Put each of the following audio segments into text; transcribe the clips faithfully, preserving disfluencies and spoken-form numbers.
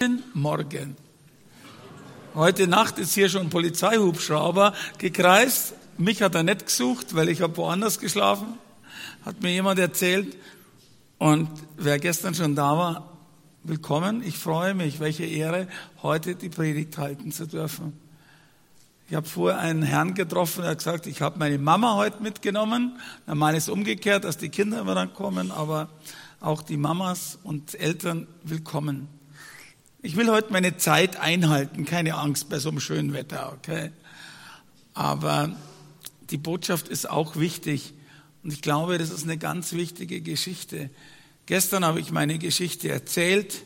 Guten Morgen. Heute Nacht ist hier schon ein Polizeihubschrauber gekreist. Mich hat er nicht gesucht, weil ich habe woanders geschlafen. Hat mir jemand erzählt. Und wer gestern schon da war, willkommen. Ich freue mich, welche Ehre, heute die Predigt halten zu dürfen. Ich habe vorher einen Herrn getroffen, der hat gesagt, ich habe meine Mama heute mitgenommen. Normal ist umgekehrt, dass die Kinder immer dann kommen, aber auch die Mamas und Eltern willkommen. Ich will heute meine Zeit einhalten, keine Angst bei so einem schönen Wetter, okay? Aber die Botschaft ist auch wichtig und ich glaube, das ist eine ganz wichtige Geschichte. Gestern habe ich meine Geschichte erzählt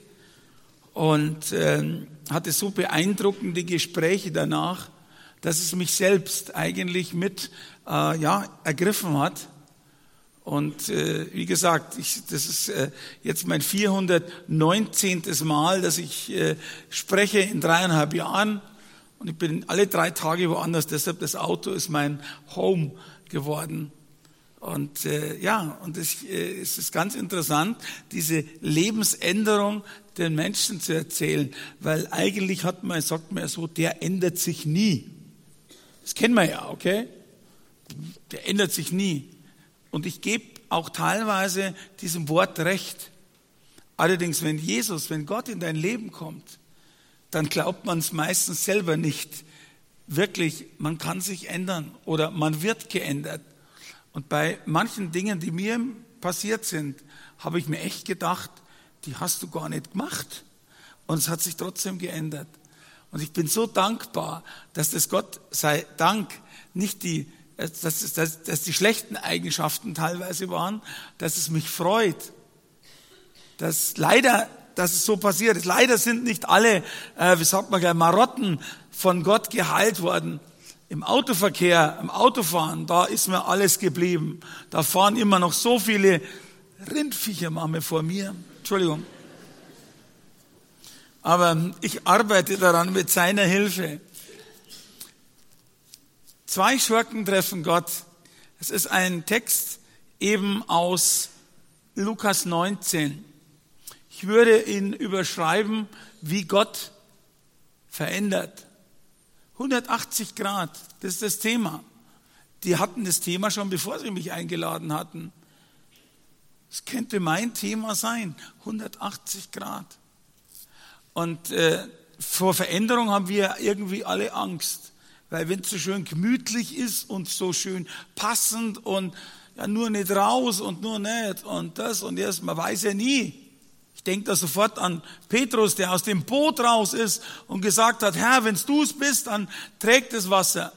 und äh, hatte so beeindruckende Gespräche danach, dass es mich selbst eigentlich mit äh, ja, ergriffen hat. Und äh, wie gesagt, ich, das ist äh, jetzt mein vierhundertneunzehntes Mal, dass ich äh, spreche in dreieinhalb Jahren. Und ich bin alle drei Tage woanders, deshalb das Auto ist mein Home geworden. Und äh, ja, und es, äh, es ist ganz interessant, diese Lebensänderung den Menschen zu erzählen, weil eigentlich hat man, sagt man ja so, der ändert sich nie. Das kennen wir ja, okay? Der ändert sich nie. Und ich gebe auch teilweise diesem Wort recht. Allerdings, wenn Jesus, wenn Gott in dein Leben kommt, dann glaubt man es meistens selber nicht. Wirklich, man kann sich ändern oder man wird geändert. Und bei manchen Dingen, die mir passiert sind, habe ich mir echt gedacht, die hast du gar nicht gemacht. Und es hat sich trotzdem geändert. Und ich bin so dankbar, dass das Gott sei Dank nicht die Dass, dass, dass die schlechten Eigenschaften teilweise waren, dass es mich freut. Dass leider, dass es so passiert ist. Leider sind nicht alle, äh, wie sagt man gleich, Marotten von Gott geheilt worden. Im Autoverkehr, im Autofahren, da ist mir alles geblieben. Da fahren immer noch so viele Rindviecher manchmal vor mir. Entschuldigung. Aber ich arbeite daran mit seiner Hilfe. Zwei Schurken treffen Gott. Es ist ein Text eben aus Lukas neunzehn. Ich würde ihn überschreiben, wie Gott verändert. hundertachtzig Grad, das ist das Thema. Die hatten das Thema schon, bevor sie mich eingeladen hatten. Es könnte mein Thema sein, hundertachtzig Grad. Und äh, vor Veränderung haben wir irgendwie alle Angst. Weil wenn es so schön gemütlich ist und so schön passend und ja nur nicht raus und nur nicht und das und das, man weiß ja nie. Ich denke da sofort an Petrus, der aus dem Boot raus ist und gesagt hat, Herr, wenn du es bist, dann trägt das Wasser.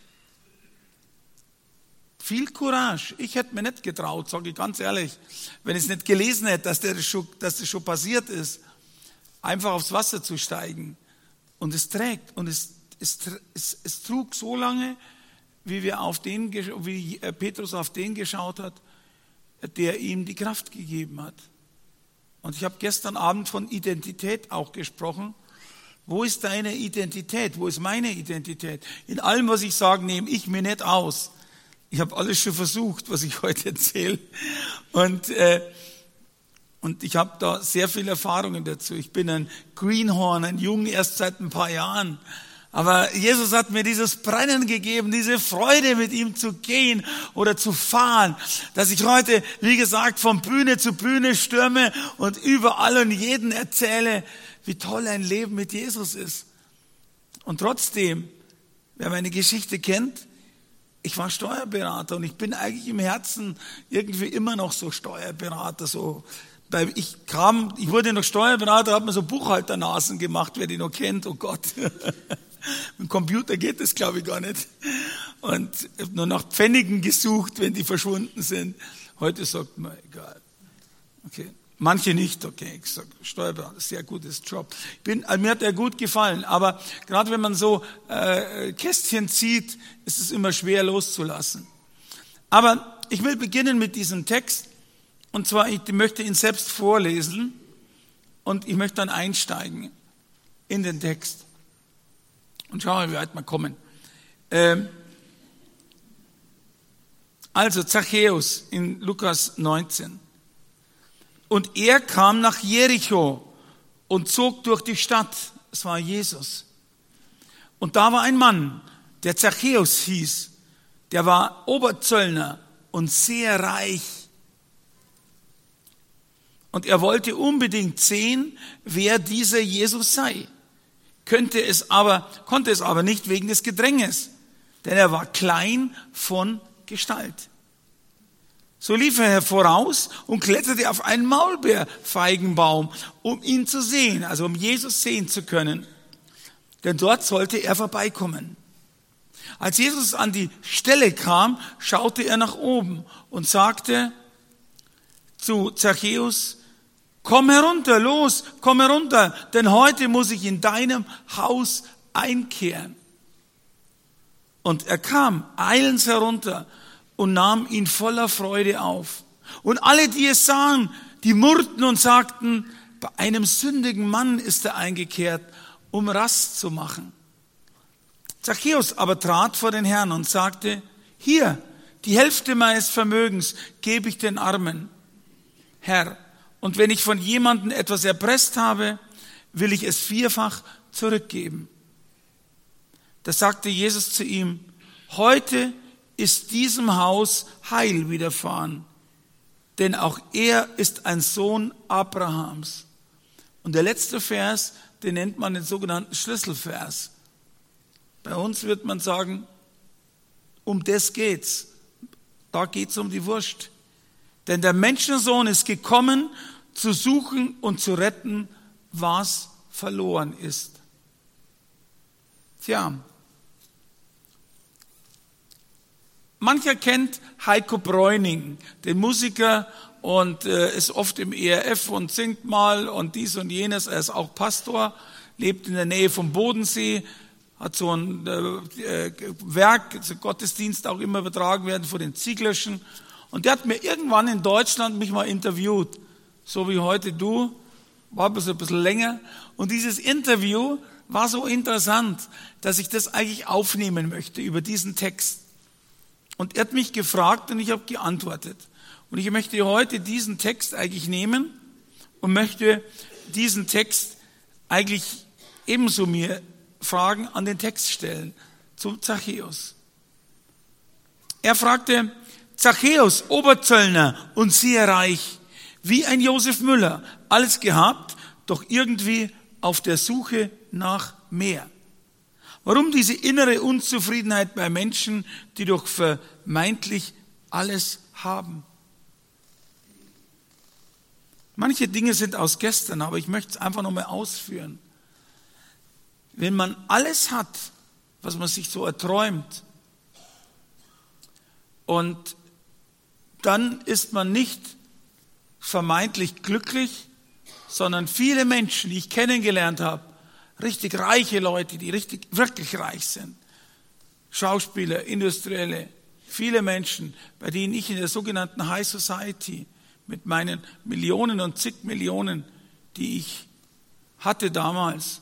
Viel Courage. Ich hätte mir nicht getraut, sage ich ganz ehrlich, wenn ich es nicht gelesen hätte, dass, der schon, dass das schon passiert ist, einfach aufs Wasser zu steigen. Und es trägt und es Es, es, es trug so lange, wie, wir auf den, wie Petrus auf den geschaut hat, der ihm die Kraft gegeben hat. Und ich habe gestern Abend von Identität auch gesprochen. Wo ist deine Identität? Wo ist meine Identität? In allem, was ich sage, nehme ich mir nicht aus. Ich habe alles schon versucht, was ich heute erzähle. Und, äh, und ich habe da sehr viele Erfahrungen dazu. Ich bin ein Greenhorn, ein Junge erst seit ein paar Jahren. Aber Jesus hat mir dieses Brennen gegeben, diese Freude, mit ihm zu gehen oder zu fahren, dass ich heute, wie gesagt, von Bühne zu Bühne stürme und überall und jeden erzähle, wie toll ein Leben mit Jesus ist. Und trotzdem, wer meine Geschichte kennt, ich war Steuerberater und ich bin eigentlich im Herzen irgendwie immer noch so Steuerberater, so. Weil ich kam, ich wurde noch Steuerberater, habe mir so Buchhalternasen gemacht, wer die noch kennt, oh Gott. Mit dem Computer geht das, glaube ich, gar nicht. Und ich habe nur nach Pfennigen gesucht, wenn die verschwunden sind. Heute sagt man, egal. Okay. Manche nicht, okay. Ich sage, Steuerberater, sehr gutes Job. Ich bin, mir hat er gut gefallen. Aber gerade wenn man so äh, Kästchen zieht, ist es immer schwer loszulassen. Aber ich will beginnen mit diesem Text. Und zwar, ich möchte ihn selbst vorlesen. Und ich möchte dann einsteigen in den Text. Und schauen wir, wie weit wir kommen. Ähm, also Zachäus in Lukas neunzehn. Und er kam nach Jericho und zog durch die Stadt. Es war Jesus. Und da war ein Mann, der Zachäus hieß. Der war Oberzöllner und sehr reich. Und er wollte unbedingt sehen, wer dieser Jesus sei. Könnte es aber, konnte es aber nicht wegen des Gedränges, denn er war klein von Gestalt. So lief er voraus und kletterte auf einen Maulbeerfeigenbaum, um ihn zu sehen, also um Jesus sehen zu können. Denn dort sollte er vorbeikommen. Als Jesus an die Stelle kam, schaute er nach oben und sagte zu Zachäus: Komm herunter, los, komm herunter, denn heute muss ich in deinem Haus einkehren. Und er kam eilends herunter und nahm ihn voller Freude auf. Und alle, die es sahen, die murrten und sagten: Bei einem sündigen Mann ist er eingekehrt, um Rast zu machen. Zachäus aber trat vor den Herrn und sagte: Hier, die Hälfte meines Vermögens gebe ich den Armen. Herr, und wenn ich von jemandem etwas erpresst habe, will ich es vierfach zurückgeben. Da sagte Jesus zu ihm: Heute ist diesem Haus Heil widerfahren, denn auch er ist ein Sohn Abrahams. Und der letzte Vers, den nennt man den sogenannten Schlüsselvers. Bei uns wird man sagen, um das geht's. Da geht's um die Wurst. Denn der Menschensohn ist gekommen, zu suchen und zu retten, was verloren ist. Tja, mancher kennt Heiko Bräuning, den Musiker, und äh, ist oft im E R F und singt mal und dies und jenes. Er ist auch Pastor, lebt in der Nähe vom Bodensee, hat so ein äh, Werk, so Gottesdienst auch immer übertragen werden vor den Zieglerschen. Und der hat mir irgendwann in Deutschland mich mal interviewt, so wie heute du, war ein bisschen, ein bisschen länger. Und dieses Interview war so interessant, dass ich das eigentlich aufnehmen möchte über diesen Text. Und er hat mich gefragt und ich habe geantwortet. Und ich möchte heute diesen Text eigentlich nehmen und möchte diesen Text eigentlich ebenso mir Fragen an den Text stellen, zu Zachäus. Er fragte: Zachäus, Oberzöllner und sehr reich, wie ein Josef Müller, alles gehabt, doch irgendwie auf der Suche nach mehr. Warum diese innere Unzufriedenheit bei Menschen, die doch vermeintlich alles haben? Manche Dinge sind aus gestern, aber ich möchte es einfach nochmal ausführen. Wenn man alles hat, was man sich so erträumt, und dann ist man nicht vermeintlich glücklich, sondern viele Menschen, die ich kennengelernt habe, richtig reiche Leute, die richtig, wirklich reich sind, Schauspieler, Industrielle, viele Menschen, bei denen ich in der sogenannten High Society mit meinen Millionen und zig Millionen, die ich hatte damals,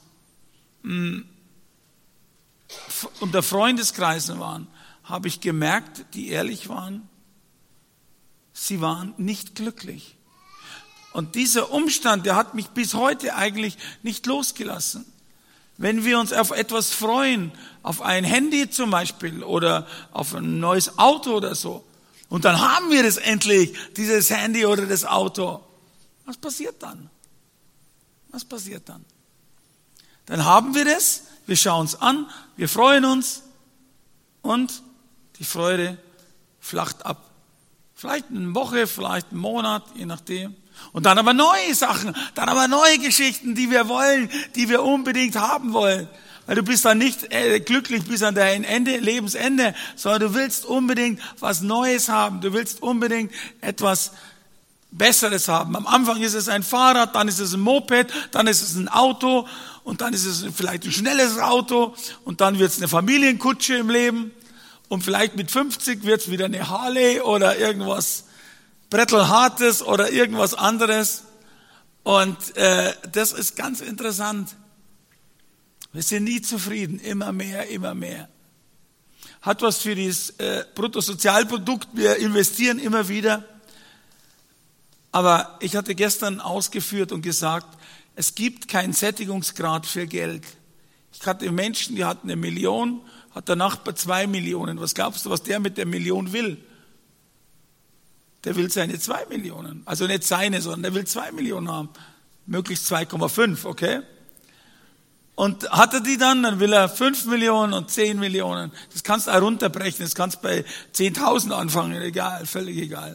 unter Freundeskreisen waren, habe ich gemerkt, die ehrlich waren, sie waren nicht glücklich. Und dieser Umstand, der hat mich bis heute eigentlich nicht losgelassen. Wenn wir uns auf etwas freuen, auf ein Handy zum Beispiel oder auf ein neues Auto oder so, und dann haben wir das endlich, dieses Handy oder das Auto, was passiert dann? Was passiert dann? Dann haben wir das, wir schauen es an, wir freuen uns und die Freude flacht ab. Vielleicht eine Woche, vielleicht einen Monat, je nachdem. Und dann aber neue Sachen, dann aber neue Geschichten, die wir wollen, die wir unbedingt haben wollen. Weil du bist dann nicht äh, glücklich bis an dein Ende, Lebensende, sondern du willst unbedingt was Neues haben. Du willst unbedingt etwas Besseres haben. Am Anfang ist es ein Fahrrad, dann ist es ein Moped, dann ist es ein Auto und dann ist es vielleicht ein schnelles Auto und dann wird es eine Familienkutsche im Leben und vielleicht mit fünfzig wird es wieder eine Harley oder irgendwas Brettelhartes oder irgendwas anderes. Und äh, das ist ganz interessant. Wir sind nie zufrieden, immer mehr, immer mehr. Hat was für das äh, Bruttosozialprodukt, wir investieren immer wieder. Aber ich hatte gestern ausgeführt und gesagt, es gibt keinen Sättigungsgrad für Geld. Ich hatte Menschen, die hatten eine Million, hat der Nachbar zwei Millionen. Was glaubst du, was der mit der Million will? Der will seine zwei Millionen. Also nicht seine, sondern der will zwei Millionen haben. Möglichst zwei Komma fünf, okay? Und hat er die dann, dann will er fünf Millionen und zehn Millionen. Das kannst du auch runterbrechen, das kannst du bei zehntausend anfangen, egal, völlig egal.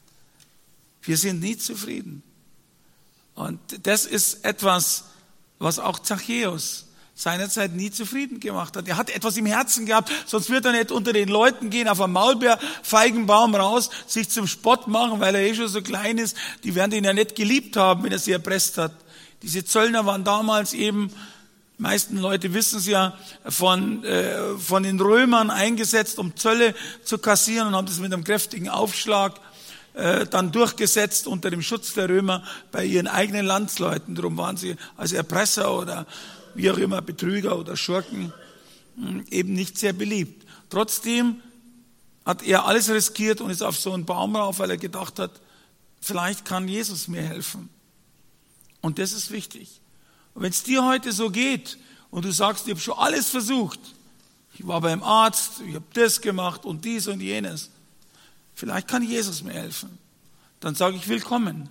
Wir sind nie zufrieden. Und das ist etwas, was auch Zachäus seinerzeit nie zufrieden gemacht hat. Er hat etwas im Herzen gehabt, sonst wird er nicht unter den Leuten gehen, auf einen Maulbeerfeigenbaum raus, sich zum Spott machen, weil er eh schon so klein ist. Die werden ihn ja nicht geliebt haben, wenn er sie erpresst hat. Diese Zöllner waren damals eben, die meisten Leute wissen es ja, von, äh, von den Römern eingesetzt, um Zölle zu kassieren und haben das mit einem kräftigen Aufschlag äh, dann durchgesetzt unter dem Schutz der Römer bei ihren eigenen Landsleuten. Darum waren sie als Erpresser oder wie auch immer, Betrüger oder Schurken, eben nicht sehr beliebt. Trotzdem hat er alles riskiert und ist auf so einen Baum rauf, weil er gedacht hat, vielleicht kann Jesus mir helfen. Und das ist wichtig. Und wenn es dir heute so geht und du sagst, ich habe schon alles versucht, ich war beim Arzt, ich habe das gemacht und dies und jenes, vielleicht kann Jesus mir helfen. Dann sage ich willkommen.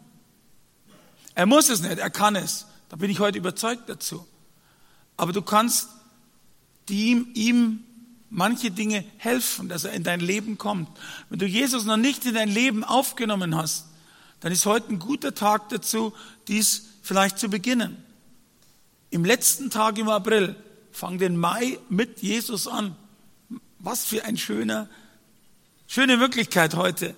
Er muss es nicht, er kann es. Da bin ich heute überzeugt dazu. Aber du kannst ihm, ihm manche Dinge helfen, dass er in dein Leben kommt. Wenn du Jesus noch nicht in dein Leben aufgenommen hast, dann ist heute ein guter Tag dazu, dies vielleicht zu beginnen. Im letzten Tag im April, fang den Mai mit Jesus an. Was für ein schöner, schöne Möglichkeit heute.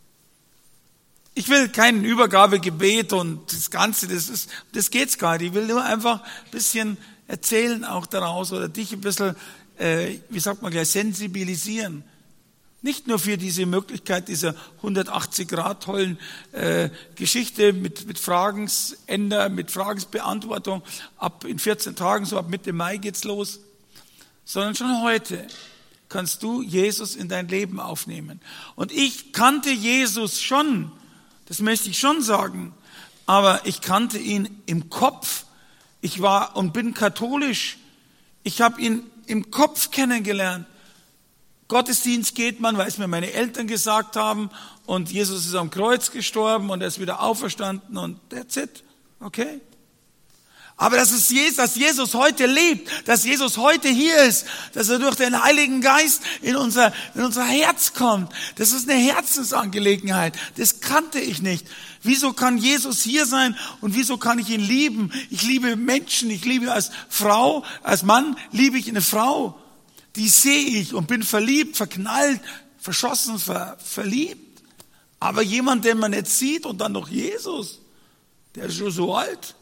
Ich will kein Übergabegebet und das Ganze, das ist, das geht's gar nicht. Ich will nur einfach ein bisschen erzählen auch daraus oder dich ein bisschen, äh, wie sagt man gleich, sensibilisieren. Nicht nur für diese Möglichkeit dieser hundertachtzig Grad tollen äh, Geschichte mit, mit Fragensender, mit Fragensbeantwortung. Ab in vierzehn Tagen, so ab Mitte Mai geht's los. Sondern schon heute kannst du Jesus in dein Leben aufnehmen. Und ich kannte Jesus schon, das möchte ich schon sagen, aber ich kannte ihn im Kopf. Ich war und bin katholisch. Ich habe ihn im Kopf kennengelernt. Gottesdienst geht man, weil es mir meine Eltern gesagt haben. Und Jesus ist am Kreuz gestorben und er ist wieder auferstanden und that's it. Okay? Aber dass, es Jesus, dass Jesus heute lebt, dass Jesus heute hier ist, dass er durch den Heiligen Geist in unser, in unser Herz kommt, das ist eine Herzensangelegenheit. Das kannte ich nicht. Wieso kann Jesus hier sein und wieso kann ich ihn lieben? Ich liebe Menschen, ich liebe als Frau, als Mann liebe ich eine Frau. Die sehe ich und bin verliebt, verknallt, verschossen, ver, verliebt. Aber jemand, den man nicht sieht und dann noch Jesus, der ist schon so alt.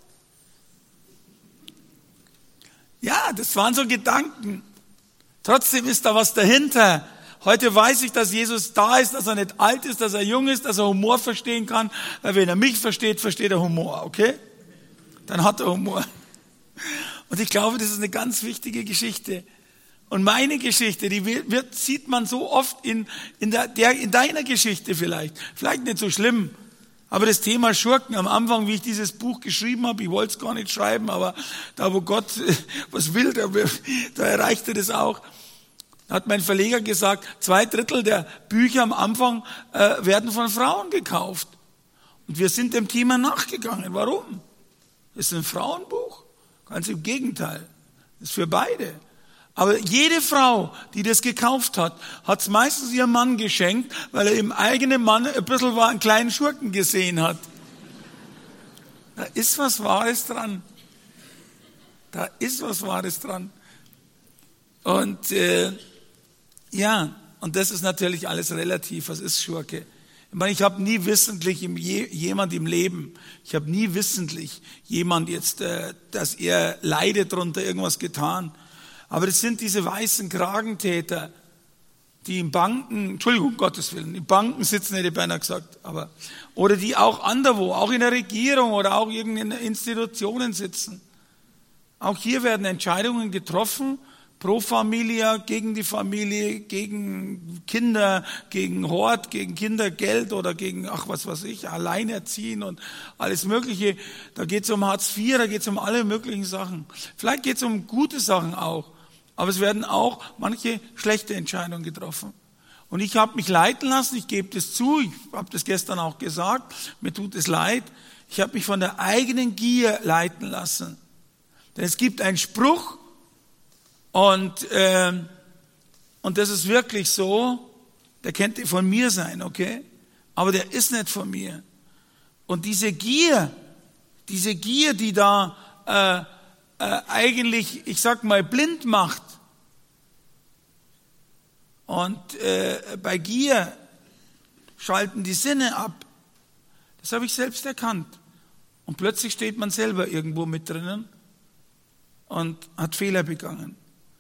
Ja, das waren so Gedanken. Trotzdem ist da was dahinter. Heute weiß ich, dass Jesus da ist, dass er nicht alt ist, dass er jung ist, dass er Humor verstehen kann. Weil wenn er mich versteht, versteht er Humor, okay? Dann hat er Humor. Und ich glaube, das ist eine ganz wichtige Geschichte. Und meine Geschichte, die wird, sieht man so oft in, in, der, der, in deiner Geschichte vielleicht. Vielleicht nicht so schlimm. Aber das Thema Schurken am Anfang, wie ich dieses Buch geschrieben habe, ich wollte es gar nicht schreiben, aber da, wo Gott was will, da, da erreicht er das auch. Da hat mein Verleger gesagt, zwei Drittel der Bücher am Anfang äh, werden von Frauen gekauft. Und wir sind dem Thema nachgegangen. Warum? Das ist ein Frauenbuch. Ganz im Gegenteil. Das ist für beide. Aber jede Frau, die das gekauft hat, hat es meistens ihrem Mann geschenkt, weil er im eigenen Mann ein bisschen war, einen kleinen Schurken gesehen hat. Da ist was Wahres dran. Da ist was Wahres dran. Und äh, ja, und das ist natürlich alles relativ. Was ist Schurke? Ich meine, ich habe nie wissentlich im Je, jemand im Leben, ich habe nie wissentlich jemand jetzt, äh, dass er leidet drunter, irgendwas getan. Aber das sind diese weißen Kragentäter, die in Banken, Entschuldigung, Gottes Willen, in Banken sitzen, hätte ich beinahe gesagt, aber, oder die auch anderwo, auch in der Regierung oder auch in Institutionen sitzen. Auch hier werden Entscheidungen getroffen, Pro Familia, gegen die Familie, gegen Kinder, gegen Hort, gegen Kindergeld oder gegen, ach was weiß ich, Alleinerziehen und alles Mögliche. Da geht es um Hartz vier, da geht es um alle möglichen Sachen. Vielleicht geht es um gute Sachen auch, aber es werden auch manche schlechte Entscheidungen getroffen. Und ich habe mich leiten lassen, ich gebe das zu, ich habe das gestern auch gesagt, mir tut es leid, ich habe mich von der eigenen Gier leiten lassen. Denn es gibt einen Spruch, Und, äh, und das ist wirklich so, der könnte von mir sein, okay? Aber der ist nicht von mir. Und diese Gier, diese Gier, die da äh, äh, eigentlich, ich sag mal, blind macht. Und äh, bei Gier schalten die Sinne ab. Das habe ich selbst erkannt. Und plötzlich steht man selber irgendwo mit drinnen und hat Fehler begangen.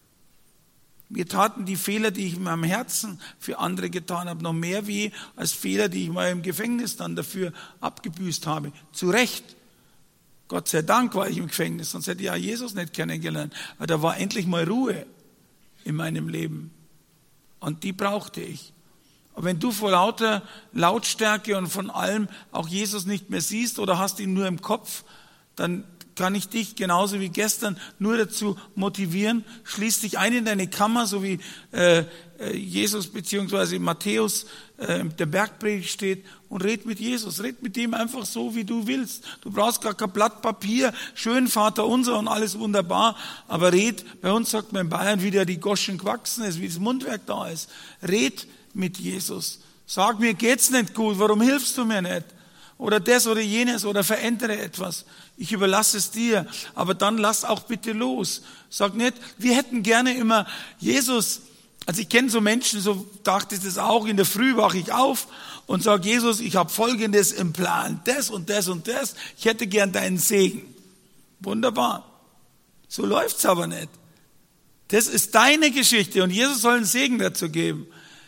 Mir taten die Fehler, die ich in meinem Herzen für andere getan habe, noch mehr weh als Fehler, die ich mal im Gefängnis dann dafür abgebüßt habe. Zu Recht. Gott sei Dank war ich im Gefängnis, sonst hätte ich ja Jesus nicht kennengelernt. Aber da war endlich mal Ruhe in meinem Leben. Und die brauchte ich. Aber wenn du vor lauter Lautstärke und von allem auch Jesus nicht mehr siehst oder hast ihn nur im Kopf, dann kann ich dich genauso wie gestern nur dazu motivieren, schließ dich ein in deine Kammer, so wie äh, Jesus bzw. Matthäus äh, der Bergpredigt steht und red mit Jesus, red mit dem einfach so, wie du willst. Du brauchst gar kein Blatt Papier, schön Vater unser und alles wunderbar, aber red, bei uns sagt man in Bayern, wie der die Goschen gewachsen ist, wie das Mundwerk da ist. Red mit Jesus. Sag, mir geht's nicht gut, warum hilfst du mir nicht? Oder das oder jenes oder verändere etwas. Ich überlasse es dir, aber dann lass auch bitte los. Sag nicht, wir hätten gerne immer Jesus, also ich kenne so Menschen, so dachte ich das auch, in der Früh wache ich auf und sage, Jesus, ich habe Folgendes im Plan, das und das und das, ich hätte gern deinen Segen. Wunderbar. So läuft's aber nicht. Das ist deine Geschichte und Jesus soll einen Segen dazu geben.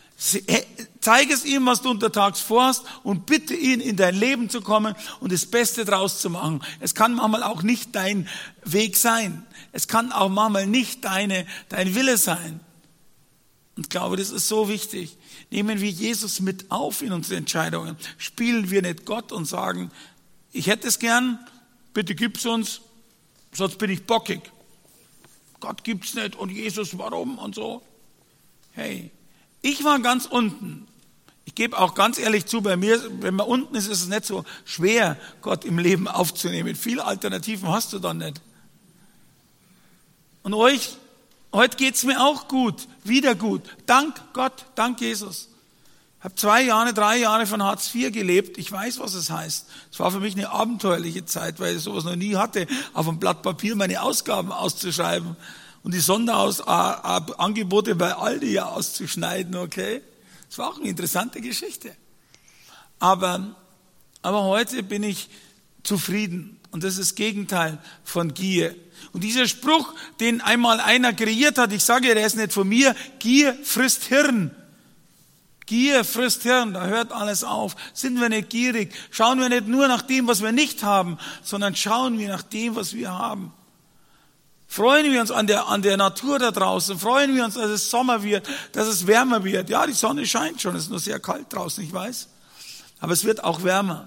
Zeige es ihm, was du untertags vorhast und bitte ihn, in dein Leben zu kommen und das Beste draus zu machen. Es kann manchmal auch nicht dein Weg sein. Es kann auch manchmal nicht deine, dein Wille sein. Und ich glaube, das ist so wichtig. Nehmen wir Jesus mit auf in unsere Entscheidungen. Spielen wir nicht Gott und sagen, ich hätte es gern, bitte gib's uns, sonst bin ich bockig. Gott gibt's nicht und Jesus, warum und so. Hey, ich war ganz unten. Ich gebe auch ganz ehrlich zu, bei mir, wenn man unten ist, ist es nicht so schwer, Gott im Leben aufzunehmen. Viele Alternativen hast du dann nicht. Und euch, heute geht's mir auch gut, wieder gut. Dank Gott, dank Jesus. Ich habe zwei Jahre, drei Jahre von Hartz vier gelebt. Ich weiß, was es heißt. Es war für mich eine abenteuerliche Zeit, weil ich sowas noch nie hatte, auf einem Blatt Papier meine Ausgaben auszuschreiben. Und die Sonderangebote bei Aldi ja auszuschneiden, okay? Das war auch eine interessante Geschichte. Aber, aber heute bin ich zufrieden. Und das ist das Gegenteil von Gier. Und dieser Spruch, den einmal einer kreiert hat, ich sage, der ist nicht von mir, Gier frisst Hirn. Gier frisst Hirn, da hört alles auf. Sind wir nicht gierig? Schauen wir nicht nur nach dem, was wir nicht haben, sondern schauen wir nach dem, was wir haben. Freuen wir uns an der, an der Natur da draußen. Freuen wir uns, dass es Sommer wird, dass es wärmer wird. Ja, die Sonne scheint schon. Es ist nur sehr kalt draußen, ich weiß. Aber es wird auch wärmer.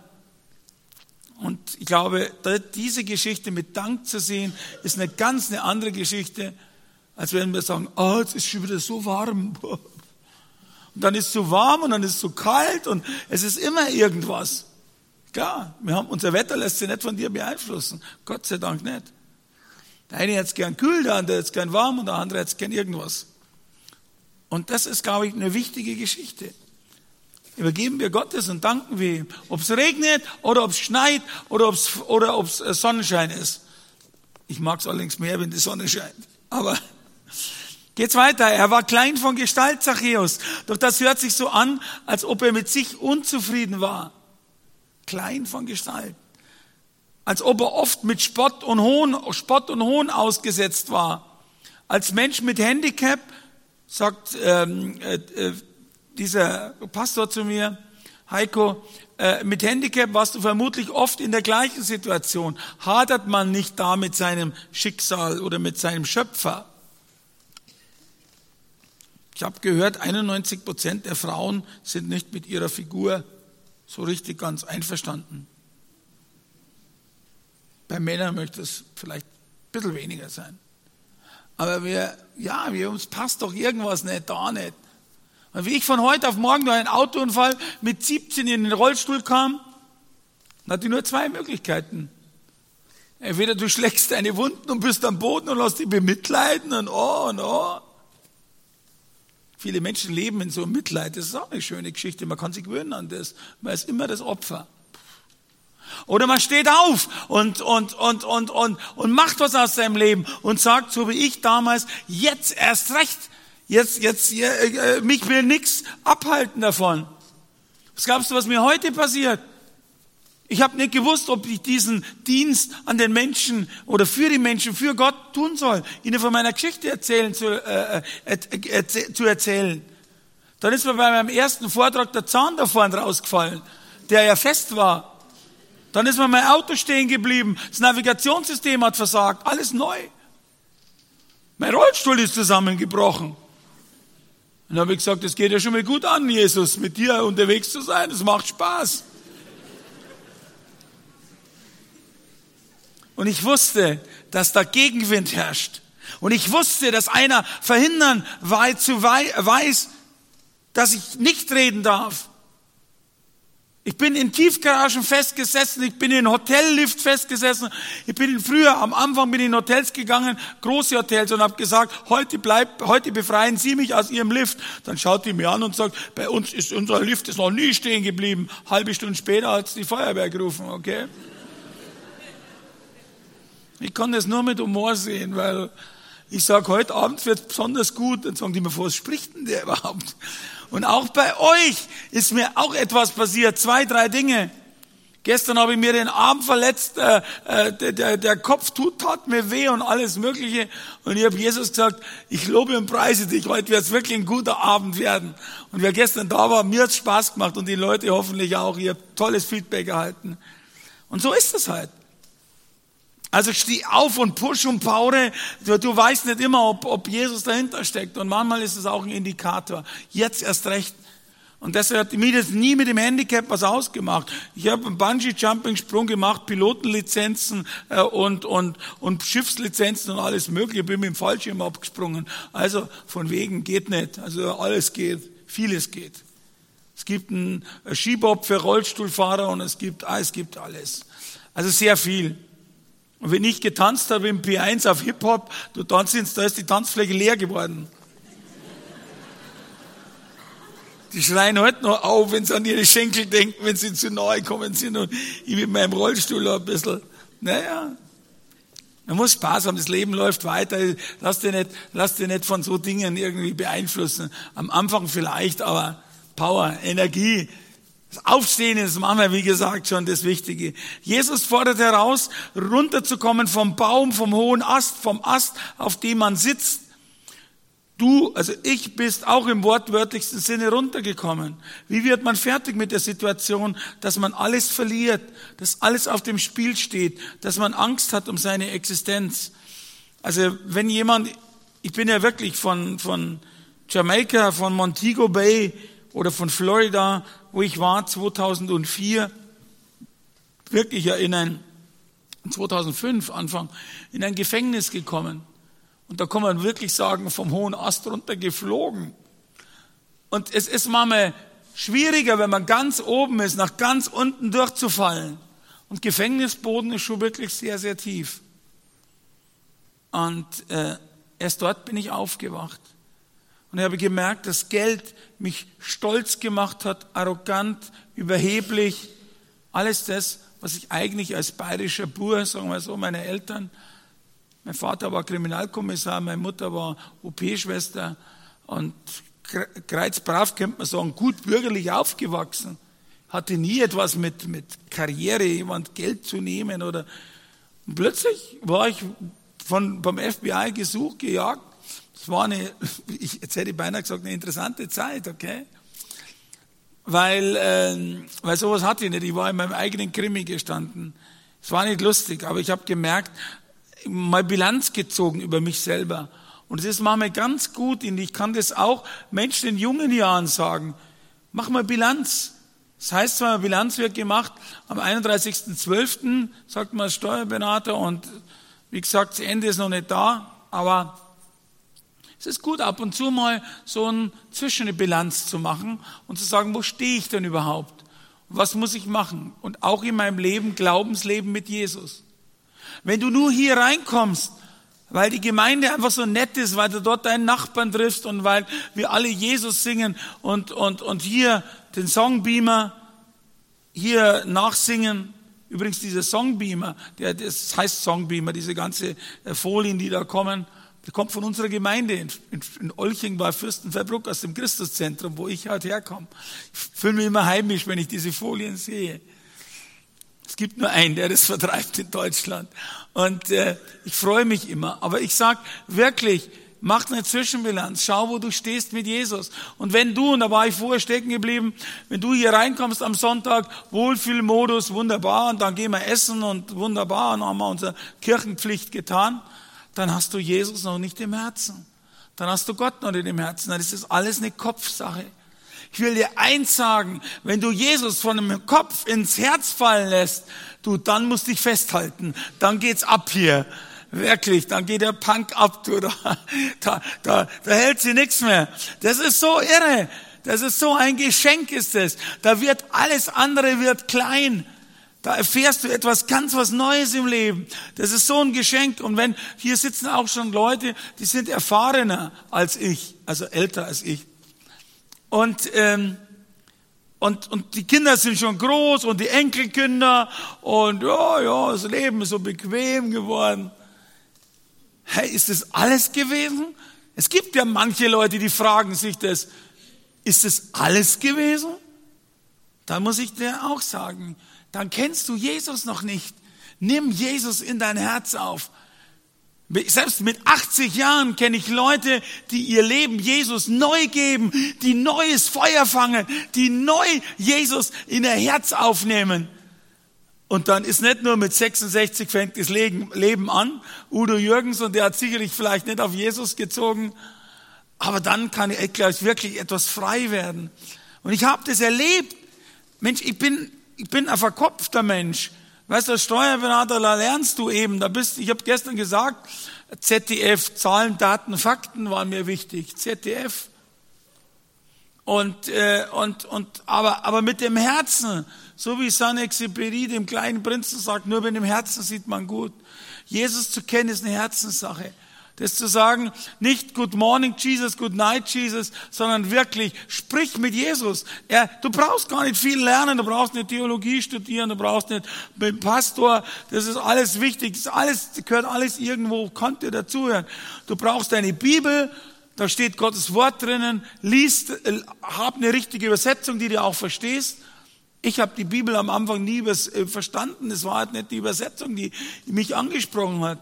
Und ich glaube, diese Geschichte mit Dank zu sehen, ist eine ganz eine andere Geschichte, als wenn wir sagen, oh, jetzt ist schon wieder so warm. Und dann ist es so warm und dann ist es so kalt und es ist immer irgendwas. Klar, wir haben, unser Wetter lässt sich nicht von dir beeinflussen. Gott sei Dank nicht. Der eine hätte es gern kühl, der andere hätte es gern warm und der andere hätte es gern irgendwas. Und das ist, glaube ich, eine wichtige Geschichte. Übergeben wir Gottes und danken wir ihm. Ob es regnet oder ob es schneit oder ob es oder ob es Sonnenschein ist. Ich mag es allerdings mehr, wenn die Sonne scheint. Aber geht's weiter. Er war klein von Gestalt, Zachäus. Doch das hört sich so an, als ob er mit sich unzufrieden war. Klein von Gestalt. Als ob er oft mit Spott und Hohn, Spott und Hohn ausgesetzt war. Als Mensch mit Handicap, sagt ähm, äh, dieser Pastor zu mir, Heiko, äh, mit Handicap warst du vermutlich oft in der gleichen Situation. Hadert man nicht da mit seinem Schicksal oder mit seinem Schöpfer? Ich habe gehört, einundneunzig Prozent der Frauen sind nicht mit ihrer Figur so richtig ganz einverstanden. Bei Männern möchte es vielleicht ein bisschen weniger sein. Aber wir, ja, wir, uns passt doch irgendwas nicht, da nicht. Und wie ich von heute auf morgen durch einen Autounfall mit siebzehn in den Rollstuhl kam, hatte ich nur zwei Möglichkeiten. Entweder du schlägst deine Wunden und bist am Boden und lässt dich bemitleiden und oh und oh. Viele Menschen leben in so einem Mitleid. Das ist auch eine schöne Geschichte. Man kann sich gewöhnen an das. Man ist immer das Opfer. Oder man steht auf und, und, und, und, und, und macht was aus seinem Leben und sagt, so wie ich damals, jetzt erst recht. Jetzt, jetzt, äh, mich will nichts abhalten davon. Was glaubst du, was mir heute passiert? Ich habe nicht gewusst, ob ich diesen Dienst an den Menschen oder für die Menschen, für Gott tun soll, ihnen von meiner Geschichte erzählen, zu, äh, äh, zu erzählen. Dann ist mir bei meinem ersten Vortrag der Zahn da vorne rausgefallen, der ja fest war. Dann ist mir mein Auto stehen geblieben, das Navigationssystem hat versagt, alles neu. Mein Rollstuhl ist zusammengebrochen. Und dann habe ich gesagt, das geht ja schon mal gut an, Jesus, mit dir unterwegs zu sein, das macht Spaß. Und ich wusste, dass da Gegenwind herrscht. Und ich wusste, dass einer verhindern weiß, dass ich nicht reden darf. Ich bin in Tiefgaragen festgesessen, ich bin in Hotellift festgesessen. Ich bin früher, am Anfang bin ich in Hotels gegangen, große Hotels, und habe gesagt, heute bleibt, heute befreien Sie mich aus Ihrem Lift. Dann schaut die mir an und sagt, bei uns ist unser Lift ist noch nie stehen geblieben. Halbe Stunde später hat die Feuerwehr gerufen, okay? Ich kann das nur mit Humor sehen, weil ich sage, heute Abend wird es besonders gut. Dann sagen die mir, was spricht denn der überhaupt? Und auch bei euch ist mir auch etwas passiert. Zwei, drei Dinge. Gestern habe ich mir den Arm verletzt, äh, äh, der, der, der Kopf tut, tat mir weh und alles Mögliche. Und ich habe Jesus gesagt, ich lobe und preise dich. Heute wird es wirklich ein guter Abend werden. Und wer gestern da war, mir hat es Spaß gemacht und die Leute hoffentlich auch. Ihr habt tolles Feedback erhalten. Und so ist es halt. Also steh auf und push und powere. Du, du weißt nicht immer, ob, ob Jesus dahinter steckt. Und manchmal ist es auch ein Indikator. Jetzt erst recht. Und deshalb hat mir das nie mit dem Handicap was ausgemacht. Ich habe einen Bungee-Jumping-Sprung gemacht, Pilotenlizenzen äh, und, und, und Schiffslizenzen und alles Mögliche. Ich bin mit dem Fallschirm abgesprungen. Also von wegen geht nicht. Also alles geht. Vieles geht. Es gibt einen Skibob für Rollstuhlfahrer und es gibt, ah, es gibt alles. Also sehr viel. Und wenn ich getanzt habe im P eins auf Hip-Hop, du tanzt, da ist die Tanzfläche leer geworden. Die schreien heute noch auf, wenn sie an ihre Schenkel denken, wenn sie zu nahe gekommen sind und ich mit meinem Rollstuhl ein bisschen. Naja, man muss Spaß haben, das Leben läuft weiter. Lass dich nicht, lass dich nicht von so Dingen irgendwie beeinflussen. Am Anfang vielleicht, aber Power, Energie. Das Aufstehen ist manchmal, wie gesagt, schon das Wichtige. Jesus fordert heraus, runterzukommen vom Baum, vom hohen Ast, vom Ast, auf dem man sitzt. Du, also ich, bist auch im wortwörtlichsten Sinne runtergekommen. Wie wird man fertig mit der Situation, dass man alles verliert, dass alles auf dem Spiel steht, dass man Angst hat um seine Existenz? Also wenn jemand, ich bin ja wirklich von, von Jamaika, von Montego Bay oder von Florida, wo ich war zweitausendvier, wirklich ja in ein, zweitausendfünf Anfang, in ein Gefängnis gekommen. Und da kann man wirklich sagen, vom hohen Ast runter geflogen. Und es ist manchmal schwieriger, wenn man ganz oben ist, nach ganz unten durchzufallen. Und Gefängnisboden ist schon wirklich sehr, sehr tief. Und äh, erst dort bin ich aufgewacht. Und ich habe gemerkt, dass Geld mich stolz gemacht hat, arrogant, überheblich. Alles das, was ich eigentlich als bayerischer Bur, sagen wir so, meine Eltern, mein Vater war Kriminalkommissar, meine Mutter war O P-Schwester und kreuzbrav, könnte man sagen, gut bürgerlich aufgewachsen. Hatte nie etwas mit, mit Karriere, jemand Geld zu nehmen oder. Und plötzlich war ich von, beim F B I gesucht, gejagt. Es war eine, ich, jetzt hätte ich beinahe gesagt, eine interessante Zeit, okay? Weil, äh, weil sowas hatte ich nicht. Ich war in meinem eigenen Krimi gestanden. Es war nicht lustig, aber ich habe gemerkt, mal Bilanz gezogen über mich selber Und das ist manchmal ganz gut, und ich kann das auch Menschen in jungen Jahren sagen. Mach mal Bilanz. Das heißt zwar, Bilanz wird gemacht am einunddreißigsten zwölften, sagt man als Steuerberater, und wie gesagt, das Ende ist noch nicht da, aber es ist gut, ab und zu mal so eine Zwischenbilanz zu machen und zu sagen, wo stehe ich denn überhaupt? Und was muss ich machen? Und auch in meinem Leben, Glaubensleben mit Jesus. Wenn du nur hier reinkommst, weil die Gemeinde einfach so nett ist, weil du dort deinen Nachbarn triffst und weil wir alle Jesus singen und, und, und hier den Songbeamer hier nachsingen. Übrigens dieser Songbeamer, der, das heißt Songbeamer, diese ganze Folien, die da kommen, der kommt von unserer Gemeinde in, in, in Olching bei Fürstenfeldbruck aus dem Christuszentrum, wo ich halt herkomme. Ich fühle mich immer heimisch, wenn ich diese Folien sehe. Es gibt nur einen, der das vertreibt in Deutschland. Und äh, ich freue mich immer. Aber ich sag wirklich, mach eine Zwischenbilanz. Schau, wo du stehst mit Jesus. Und wenn du, und da war ich vorher stecken geblieben, wenn du hier reinkommst am Sonntag, Wohlfühlmodus, wunderbar, und dann gehen wir essen und wunderbar, und dann haben wir unsere Kirchenpflicht getan, dann hast du Jesus noch nicht im Herzen. Dann hast du Gott noch nicht im Herzen. Dann ist das alles eine Kopfsache. Ich will dir eins sagen, wenn du Jesus von dem Kopf ins Herz fallen lässt, du, dann musst du dich festhalten. Dann geht's ab hier. Wirklich, dann geht der Punk ab, du. Da, da, da, da hält sie nichts mehr. Das ist so irre. Das ist so ein Geschenk ist es. Da wird alles andere wird klein. Da erfährst du etwas ganz was Neues im Leben. Das ist so ein Geschenk. Und wenn, hier sitzen auch schon Leute, die sind erfahrener als ich, also älter als ich. Und, ähm, und, und die Kinder sind schon groß und die Enkelkinder und ja, ja, das Leben ist so bequem geworden. Hey, ist das alles gewesen? Es gibt ja manche Leute, die fragen sich das, ist das alles gewesen? Da muss ich dir auch sagen, dann kennst du Jesus noch nicht. Nimm Jesus in dein Herz auf. Selbst mit achtzig Jahren kenne ich Leute, die ihr Leben Jesus neu geben, die neues Feuer fangen, die neu Jesus in ihr Herz aufnehmen. Und dann ist nicht nur mit sechsundsechzig fängt das Leben an. Udo Jürgens, und der hat sicherlich vielleicht nicht auf Jesus gezogen, aber dann kann ich gleich wirklich etwas frei werden. Und ich habe das erlebt. Mensch, ich bin, ich bin ein verkopfter Mensch. Weißt du, als Steuerberater, da lernst du eben, da bist, ich habe gestern gesagt, Z D F, Zahlen, Daten, Fakten waren mir wichtig, Z D F. Und, äh, und, und, aber, aber mit dem Herzen, so wie Saint-Exupéry dem kleinen Prinzen sagt, nur mit dem Herzen sieht man gut. Jesus zu kennen ist eine Herzenssache. Das zu sagen, nicht Good Morning Jesus, Good Night Jesus, sondern wirklich, sprich mit Jesus. Er, du brauchst gar nicht viel lernen, du brauchst nicht Theologie studieren, du brauchst nicht mit dem Pastor, das ist alles wichtig, das ist alles, das gehört alles irgendwo, kann dir dazuhören. Du brauchst deine Bibel, da steht Gottes Wort drinnen, liest, hab eine richtige Übersetzung, die du auch verstehst. Ich habe die Bibel am Anfang nie verstanden, es war halt nicht die Übersetzung, die mich angesprochen hat.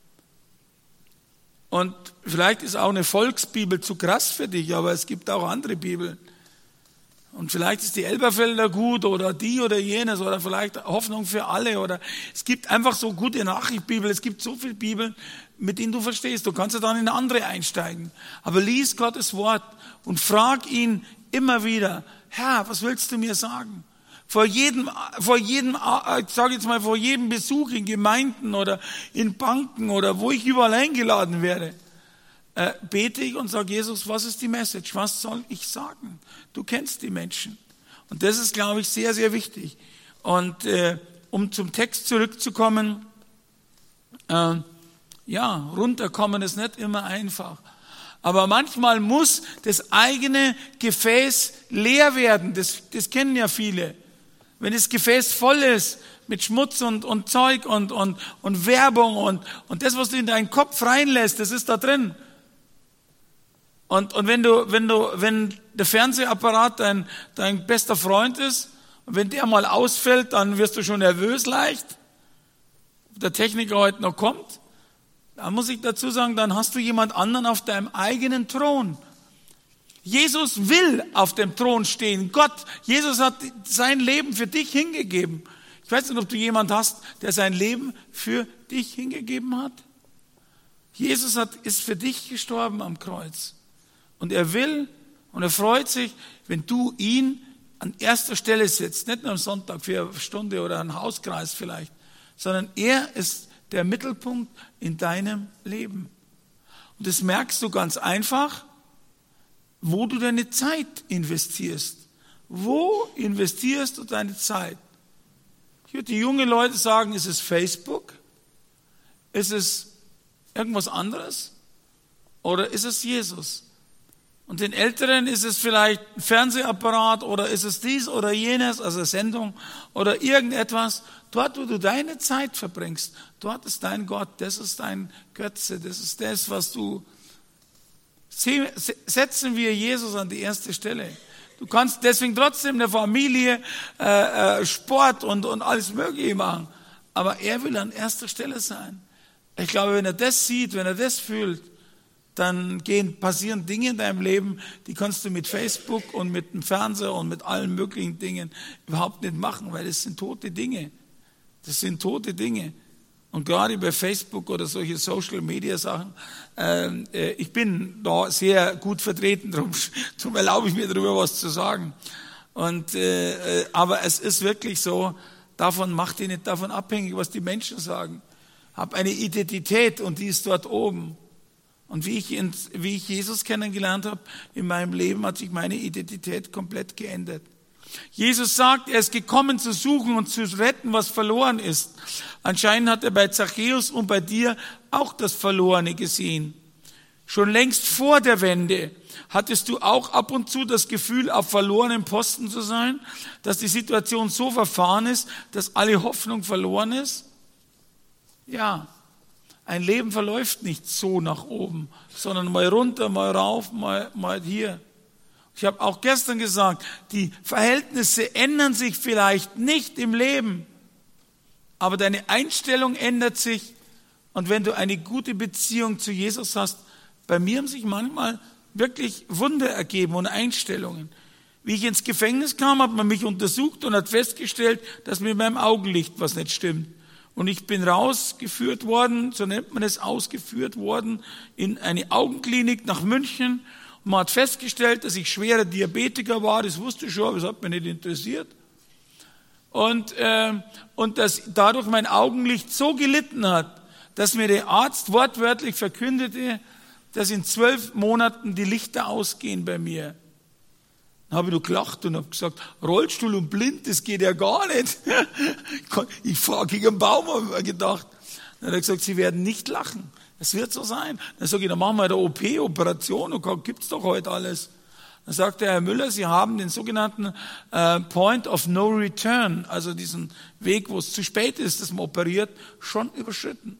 Und vielleicht ist auch eine Volksbibel zu krass für dich, aber es gibt auch andere Bibeln. Und vielleicht ist die Elberfelder gut oder die oder jenes oder vielleicht Hoffnung für alle oder es gibt einfach so gute Nachrichtbibel. Es gibt so viele Bibeln, mit denen du verstehst. Du kannst ja dann in eine andere einsteigen. Aber lies Gottes Wort und frag ihn immer wieder, Herr, was willst du mir sagen? Vor jedem, vor jedem, ich sage jetzt mal, vor jedem Besuch in Gemeinden oder in Banken oder wo ich überall eingeladen werde, äh, bete ich und sage, Jesus, was ist die Message? Was soll ich sagen? Du kennst die Menschen. Und das ist, glaube ich, sehr, sehr wichtig. Und äh, um zum Text zurückzukommen, äh, ja, runterkommen ist nicht immer einfach. Aber manchmal muss das eigene Gefäß leer werden. Das, das kennen ja viele. Wenn das Gefäß voll ist mit Schmutz und, und Zeug und, und, und Werbung und, und das, was du in deinen Kopf reinlässt, das ist da drin. Und, und wenn du, wenn du, wenn der Fernsehapparat dein, dein bester Freund ist und wenn der mal ausfällt, dann wirst du schon nervös leicht, ob der Techniker heute noch kommt. Da muss ich dazu sagen, dann hast du jemand anderen auf deinem eigenen Thron. Jesus will auf dem Thron stehen. Gott, Jesus hat sein Leben für dich hingegeben. Ich weiß nicht, ob du jemand hast, der sein Leben für dich hingegeben hat. Jesus hat, ist für dich gestorben am Kreuz. Und er will und er freut sich, wenn du ihn an erster Stelle setzt. Nicht nur am Sonntag für eine Stunde oder einen Hauskreis vielleicht, sondern er ist der Mittelpunkt in deinem Leben. Und das merkst du ganz einfach, wo du deine Zeit investierst. Wo investierst du deine Zeit? Ich würde die jungen Leute sagen, ist es Facebook? Ist es irgendwas anderes? Oder ist es Jesus? Und den Älteren ist es vielleicht ein Fernsehapparat oder ist es dies oder jenes, also eine Sendung oder irgendetwas. Dort, wo du deine Zeit verbringst, dort ist dein Gott, das ist dein Götze, das ist das, was du... Setzen wir Jesus an die erste Stelle. Du kannst deswegen trotzdem eine Familie, äh, äh, Sport und, und alles Mögliche machen. Aber er will an erster Stelle sein. Ich glaube, wenn er das sieht, wenn er das fühlt, dann gehen, passieren Dinge in deinem Leben, die kannst du mit Facebook und mit dem Fernseher und mit allen möglichen Dingen überhaupt nicht machen, weil das sind tote Dinge. Das sind tote Dinge. Und gerade bei Facebook oder solche Social-Media-Sachen, äh, ich bin da sehr gut vertreten, darum, darum erlaube ich mir darüber was zu sagen. Und, äh, aber es ist wirklich so, davon macht dich nicht davon abhängig, was die Menschen sagen. Hab eine Identität und die ist dort oben. Und wie ich, in, wie ich Jesus kennengelernt habe in meinem Leben, hat sich meine Identität komplett geändert. Jesus sagt, er ist gekommen zu suchen und zu retten, was verloren ist. Anscheinend hat er bei Zachäus und bei dir auch das Verlorene gesehen. Schon längst vor der Wende hattest du auch ab und zu das Gefühl, auf verlorenem Posten zu sein, dass die Situation so verfahren ist, dass alle Hoffnung verloren ist? Ja, ein Leben verläuft nicht so nach oben, sondern mal runter, mal rauf, mal, mal hier. Ich habe auch gestern gesagt, die Verhältnisse ändern sich vielleicht nicht im Leben, aber deine Einstellung ändert sich. Und wenn du eine gute Beziehung zu Jesus hast, bei mir haben sich manchmal wirklich Wunder ergeben und Einstellungen. Wie ich ins Gefängnis kam, hat man mich untersucht und hat festgestellt, dass mit meinem Augenlicht was nicht stimmt. Und ich bin rausgeführt worden, so nennt man es, ausgeführt worden, in eine Augenklinik nach München. Und man hat festgestellt, dass ich schwerer Diabetiker war, das wusste ich schon, aber das hat mich nicht interessiert. Und, äh, und dass dadurch mein Augenlicht so gelitten hat, dass mir der Arzt wortwörtlich verkündete, dass in zwölf Monaten die Lichter ausgehen bei mir. Dann habe ich nur gelacht und habe gesagt, Rollstuhl und blind, das geht ja gar nicht. Ich fahre gegen einen Baum, habe ich mir gedacht. Dann hat er gesagt, Sie werden nicht lachen. Es wird so sein. Dann sage ich, dann machen wir eine O P, Operation, und gibt's doch heute alles. Dann sagt der Herr Müller, Sie haben den sogenannten äh, Point of No Return, also diesen Weg, wo es zu spät ist, dass man operiert, schon überschritten.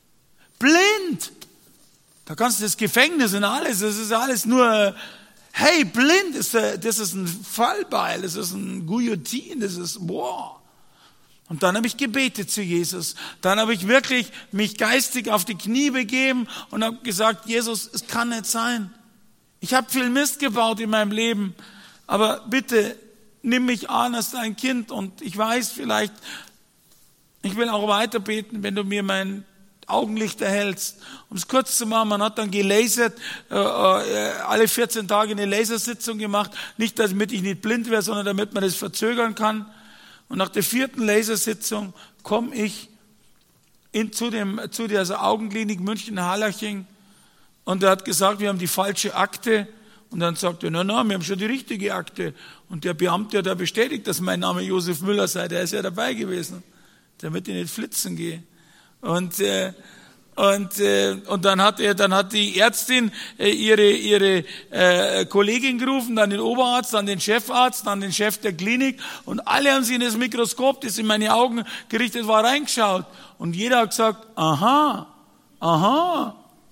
Blind! Da kannst du das Gefängnis und alles, das ist alles nur, hey, blind, ist, das ist ein Fallbeil, das ist ein Guillotine, das ist, wow. Und dann habe ich gebetet zu Jesus. Dann habe ich wirklich mich geistig auf die Knie begeben und habe gesagt, Jesus, es kann nicht sein. Ich habe viel Mist gebaut in meinem Leben, aber bitte nimm mich an als dein Kind. Und ich weiß vielleicht, ich will auch weiter beten, wenn du mir mein Augenlicht erhältst. Um es kurz zu machen, man hat dann gelasert, äh, äh, alle vierzehn Tage eine Lasersitzung gemacht. Nicht, damit ich nicht blind wäre, sondern damit man das verzögern kann. Und nach der vierten Lasersitzung komme ich in, zu, dem, zu dieser Augenklinik München-Harlaching und er hat gesagt, wir haben die falsche Akte. Und dann sagt er, na, na, wir haben schon die richtige Akte. Und der Beamte hat da bestätigt, dass mein Name Josef Müller sei. Der ist ja dabei gewesen, damit ich nicht flitzen gehe. Und, äh, und, äh, und dann hat er, dann hat die Ärztin äh, ihre, ihre äh, Kollegin gerufen, dann den Oberarzt, dann den Chefarzt, dann den Chef der Klinik. Und alle haben sie in das Mikroskop, das in meine Augen gerichtet war, reingeschaut. Und jeder hat gesagt, aha, aha,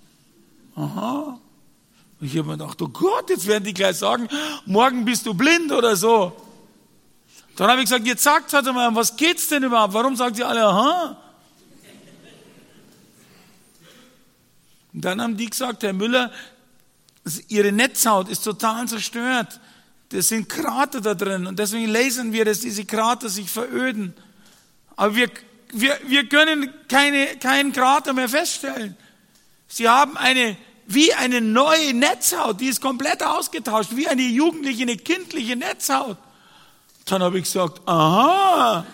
aha. Und ich habe mir gedacht, oh Gott, jetzt werden die gleich sagen, morgen bist du blind oder so. Dann habe ich gesagt, jetzt sagt halt mal, was geht's denn überhaupt? Warum sagt ihr alle, aha? Und dann haben die gesagt, Herr Müller, Ihre Netzhaut ist total zerstört. Das sind Krater da drin und deswegen lasern wir, dass diese Krater sich veröden. Aber wir, wir, wir können keine, keinen Krater mehr feststellen. Sie haben eine, wie eine neue Netzhaut, die ist komplett ausgetauscht, wie eine jugendliche, eine kindliche Netzhaut. Dann habe ich gesagt, aha.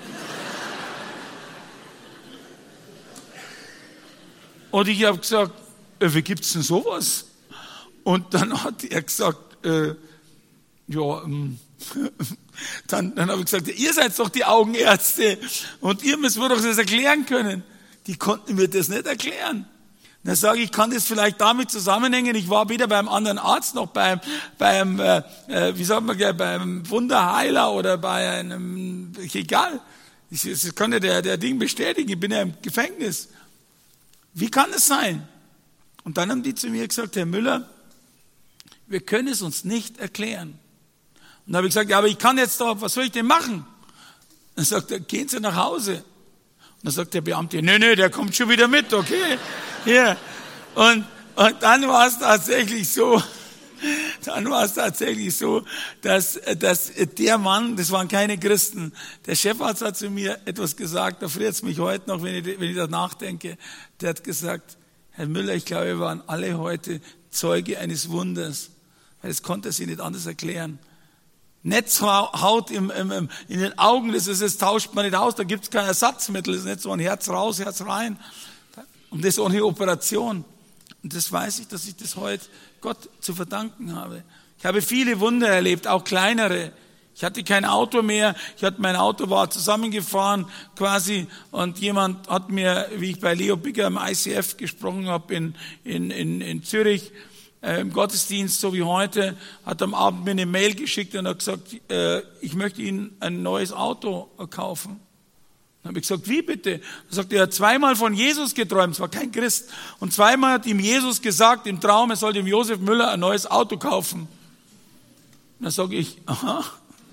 Und ich habe gesagt, äh, wie gibt's denn sowas? Und dann hat er gesagt, äh, ja, ähm, dann, dann habe ich gesagt, ihr seid doch die Augenärzte und ihr müsst mir doch das erklären können. Die konnten mir das nicht erklären. Dann sage ich, kann das vielleicht damit zusammenhängen, ich war weder beim anderen Arzt noch beim, beim äh, wie sagt man, beim Wunderheiler oder bei einem, egal. Ich, das kann ja der, der Ding bestätigen, ich bin ja im Gefängnis. Wie kann es sein? Und dann haben die zu mir gesagt, Herr Müller, wir können es uns nicht erklären. Und dann habe ich gesagt, ja, aber ich kann jetzt doch, was soll ich denn machen? Dann sagt er, gehen Sie nach Hause. Und dann sagt der Beamte, nö, nö, der kommt schon wieder mit, okay? Hier. Und, und dann war es tatsächlich so, dann war es tatsächlich so, dass, dass der Mann, das waren keine Christen, der Chefarzt hat zu mir etwas gesagt, da friert es mich heute noch, wenn ich, wenn ich da nachdenke, der hat gesagt, Herr Müller, ich glaube, wir waren alle heute Zeuge eines Wunders, weil das konnte er sich nicht anders erklären. Netzhaut im, im, im, in den Augen, das, ist, das tauscht man nicht aus, da gibt es kein Ersatzmittel, das ist nicht so ein Herz raus, Herz rein. Und das ist ohne Operation. Und das weiß ich, dass ich das heute Gott zu verdanken habe. Ich habe viele Wunder erlebt, auch kleinere. Ich hatte kein Auto mehr, ich hatte mein Auto war zusammengefahren quasi und jemand hat mir, wie ich bei Leo Bigger im I C F gesprochen habe in, in, in, in Zürich, äh, im Gottesdienst, so wie heute, hat am Abend mir eine Mail geschickt und hat gesagt, äh, ich möchte Ihnen ein neues Auto kaufen. Dann habe ich gesagt, wie bitte? Dann sagt er, er hat zweimal von Jesus geträumt, es war kein Christ. Und zweimal hat ihm Jesus gesagt, im Traum, er soll dem Josef Müller ein neues Auto kaufen. Dann sage ich, aha.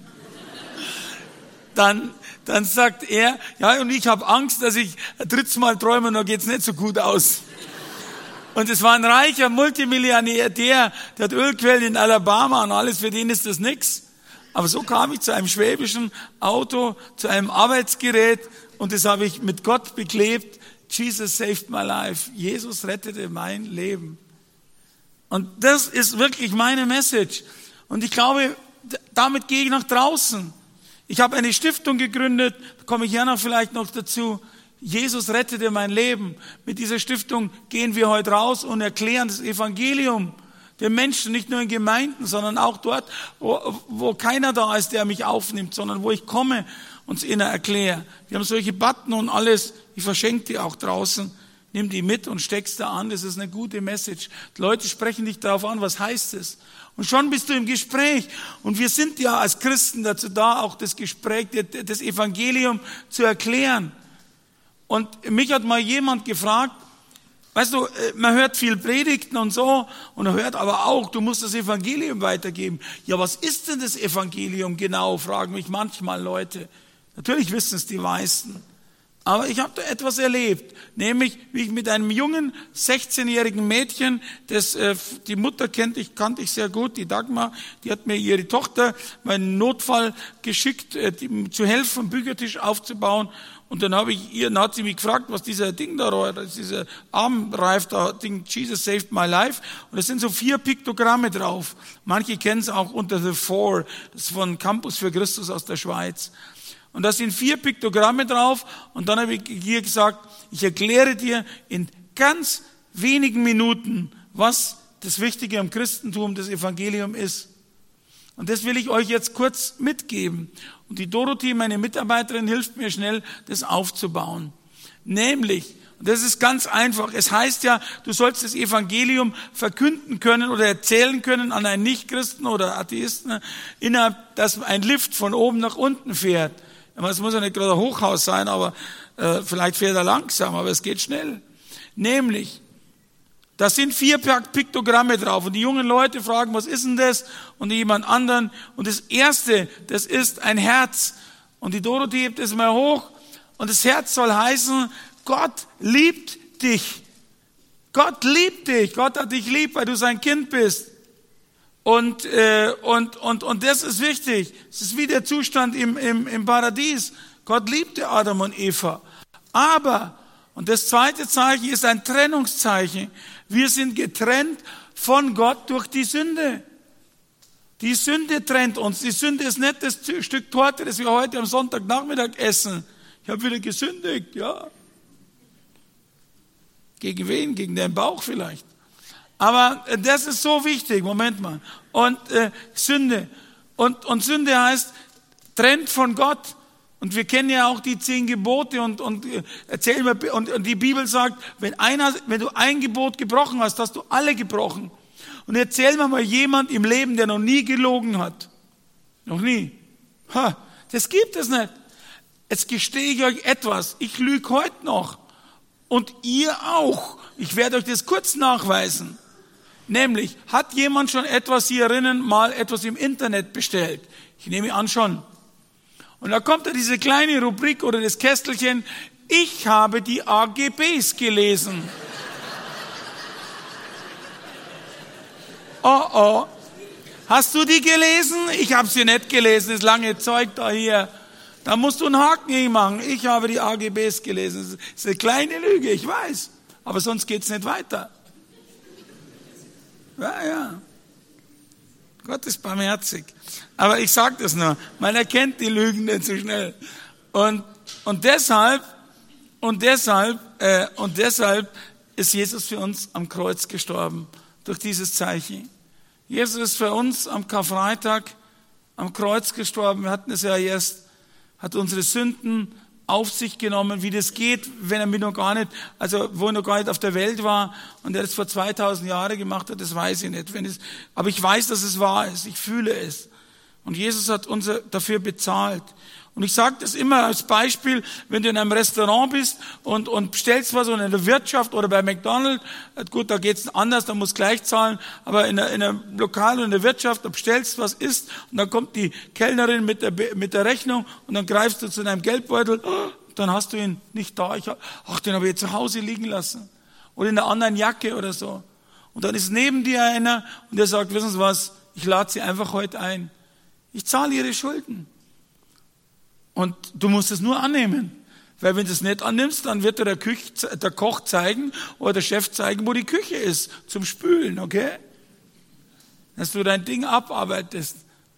Dann, dann sagt er, ja, und ich habe Angst, dass ich ein drittes Mal träume und dann geht's nicht so gut aus. Und es war ein reicher Multimillionär, der, der hat Ölquellen in Alabama und alles, für den ist das nix. Aber so kam ich zu einem schwäbischen Auto, zu einem Arbeitsgerät und das habe ich mit Gott beklebt. Jesus saved my life. Jesus rettete mein Leben. Und das ist wirklich meine Message. Und ich glaube, damit gehe ich nach draußen. Ich habe eine Stiftung gegründet, da komme ich ja noch vielleicht noch dazu. Jesus rettete mein Leben. Mit dieser Stiftung gehen wir heute raus und erklären das Evangelium den Menschen, nicht nur in Gemeinden, sondern auch dort, wo, wo keiner da ist, der mich aufnimmt, sondern wo ich komme und es ihnen erkläre. Wir haben solche Button und alles, ich verschenke die auch draußen, nimm die mit und steck's da an, das ist eine gute Message. Die Leute sprechen dich darauf an, was heißt es? Und schon bist du im Gespräch. Und wir sind ja als Christen dazu da, auch das Gespräch, das Evangelium zu erklären. Und mich hat mal jemand gefragt, weißt du, man hört viel Predigten und so, und man hört aber auch, du musst das Evangelium weitergeben. Ja, was ist denn das Evangelium genau, fragen mich manchmal Leute. Natürlich wissen es die meisten. Aber ich habe da etwas erlebt, nämlich wie ich mit einem jungen sechzehnjährigen Mädchen, das äh, die Mutter kennt ich, kannte ich sehr gut, die Dagmar, die hat mir ihre Tochter meinen Notfall geschickt, äh, die, zu helfen, Büchertisch aufzubauen. Und dann habe ich ihr, dann hat sie mich gefragt, was dieser Ding da, dieser Armreif da, Ding, Jesus saved my life. Und es sind so vier Piktogramme drauf. Manche kennen es auch unter The Four, das ist von Campus für Christus aus der Schweiz. Und da sind vier Piktogramme drauf. Und dann habe ich ihr gesagt, ich erkläre dir in ganz wenigen Minuten, was das Wichtige am Christentum, das Evangelium ist. Und das will ich euch jetzt kurz mitgeben. Und die Dorothee, meine Mitarbeiterin, hilft mir schnell, das aufzubauen. Nämlich, und das ist ganz einfach, es heißt ja, du sollst das Evangelium verkünden können oder erzählen können an einen Nichtchristen oder Atheisten, innerhalb, dass ein Lift von oben nach unten fährt. Es muss ja nicht gerade ein Hochhaus sein, aber äh, vielleicht fährt er langsam, aber es geht schnell. Nämlich, da sind vier Piktogramme drauf und die jungen Leute fragen, was ist denn das? Und jemand anderen. Und das erste, das ist ein Herz. Und die Dorothee hebt es mal hoch. Und das Herz soll heißen, Gott liebt dich. Gott liebt dich. Gott hat dich lieb, weil du sein Kind bist. Und, äh, und, und, und das ist wichtig. Es ist wie der Zustand im, im, im Paradies. Gott liebte Adam und Eva. Aber, Und das zweite Zeichen ist ein Trennungszeichen. Wir sind getrennt von Gott durch die Sünde. Die Sünde trennt uns. Die Sünde ist nicht das Stück Torte, das wir heute am Sonntagnachmittag essen. Ich habe wieder gesündigt, ja. Gegen wen? Gegen den Bauch vielleicht. Aber das ist so wichtig. Moment mal. Und äh, Sünde. Und, und Sünde heißt, trennt von Gott. Und wir kennen ja auch die zehn Gebote und, und erzählen wir, und, und die Bibel sagt, wenn einer, wenn du ein Gebot gebrochen hast, hast du alle gebrochen. Und erzähl mir mal jemand im Leben, der noch nie gelogen hat. Noch nie. Ha, das gibt es nicht. Jetzt gestehe ich euch etwas. Ich lüge heute noch. Und ihr auch. Ich werde euch das kurz nachweisen. Nämlich, hat jemand schon etwas hierinnen mal etwas im Internet bestellt? Ich nehme an schon. Und da kommt da diese kleine Rubrik oder das Kästelchen, ich habe die A G Bs gelesen. Oh oh, hast du die gelesen? Ich habe sie nicht gelesen, das lange Zeug da hier. Da musst du einen Haken hinmachen. Ich habe die A G Bs gelesen. Das ist eine kleine Lüge, ich weiß. Aber sonst geht's nicht weiter. Ja, ja. Gott ist barmherzig. Aber ich sage das nur, man erkennt die Lügen nicht so schnell. Und, und deshalb, und deshalb, äh, und deshalb ist Jesus für uns am Kreuz gestorben, durch dieses Zeichen. Jesus ist für uns am Karfreitag am Kreuz gestorben. Wir hatten es ja erst, hat unsere Sünden auf sich genommen, wie das geht, wenn er mir noch gar nicht, also wo er noch gar nicht auf der Welt war und er das vor zweitausend Jahren gemacht hat, das weiß ich nicht. Wenn es, aber ich weiß, dass es wahr ist, ich fühle es. Und Jesus hat uns dafür bezahlt. Und ich sage das immer als Beispiel, wenn du in einem Restaurant bist und, und bestellst was oder in der Wirtschaft oder bei McDonald's, gut, da geht's anders, da musst du gleich zahlen, aber in der, in der Lokal und in der Wirtschaft, da bestellst was isst und dann kommt die Kellnerin mit der, mit der Rechnung und dann greifst du zu deinem Geldbeutel, dann hast du ihn nicht da. Ich, ach, den habe ich jetzt zu Hause liegen lassen. Oder in einer anderen Jacke oder so. Und dann ist neben dir einer und der sagt, wissen Sie was, ich lade Sie einfach heute ein. Ich zahle Ihre Schulden. Und du musst es nur annehmen. Weil wenn du es nicht annimmst, dann wird dir der, Küch, der Koch zeigen oder der Chef zeigen, wo die Küche ist zum Spülen, okay? Dass du dein Ding abarbeitest.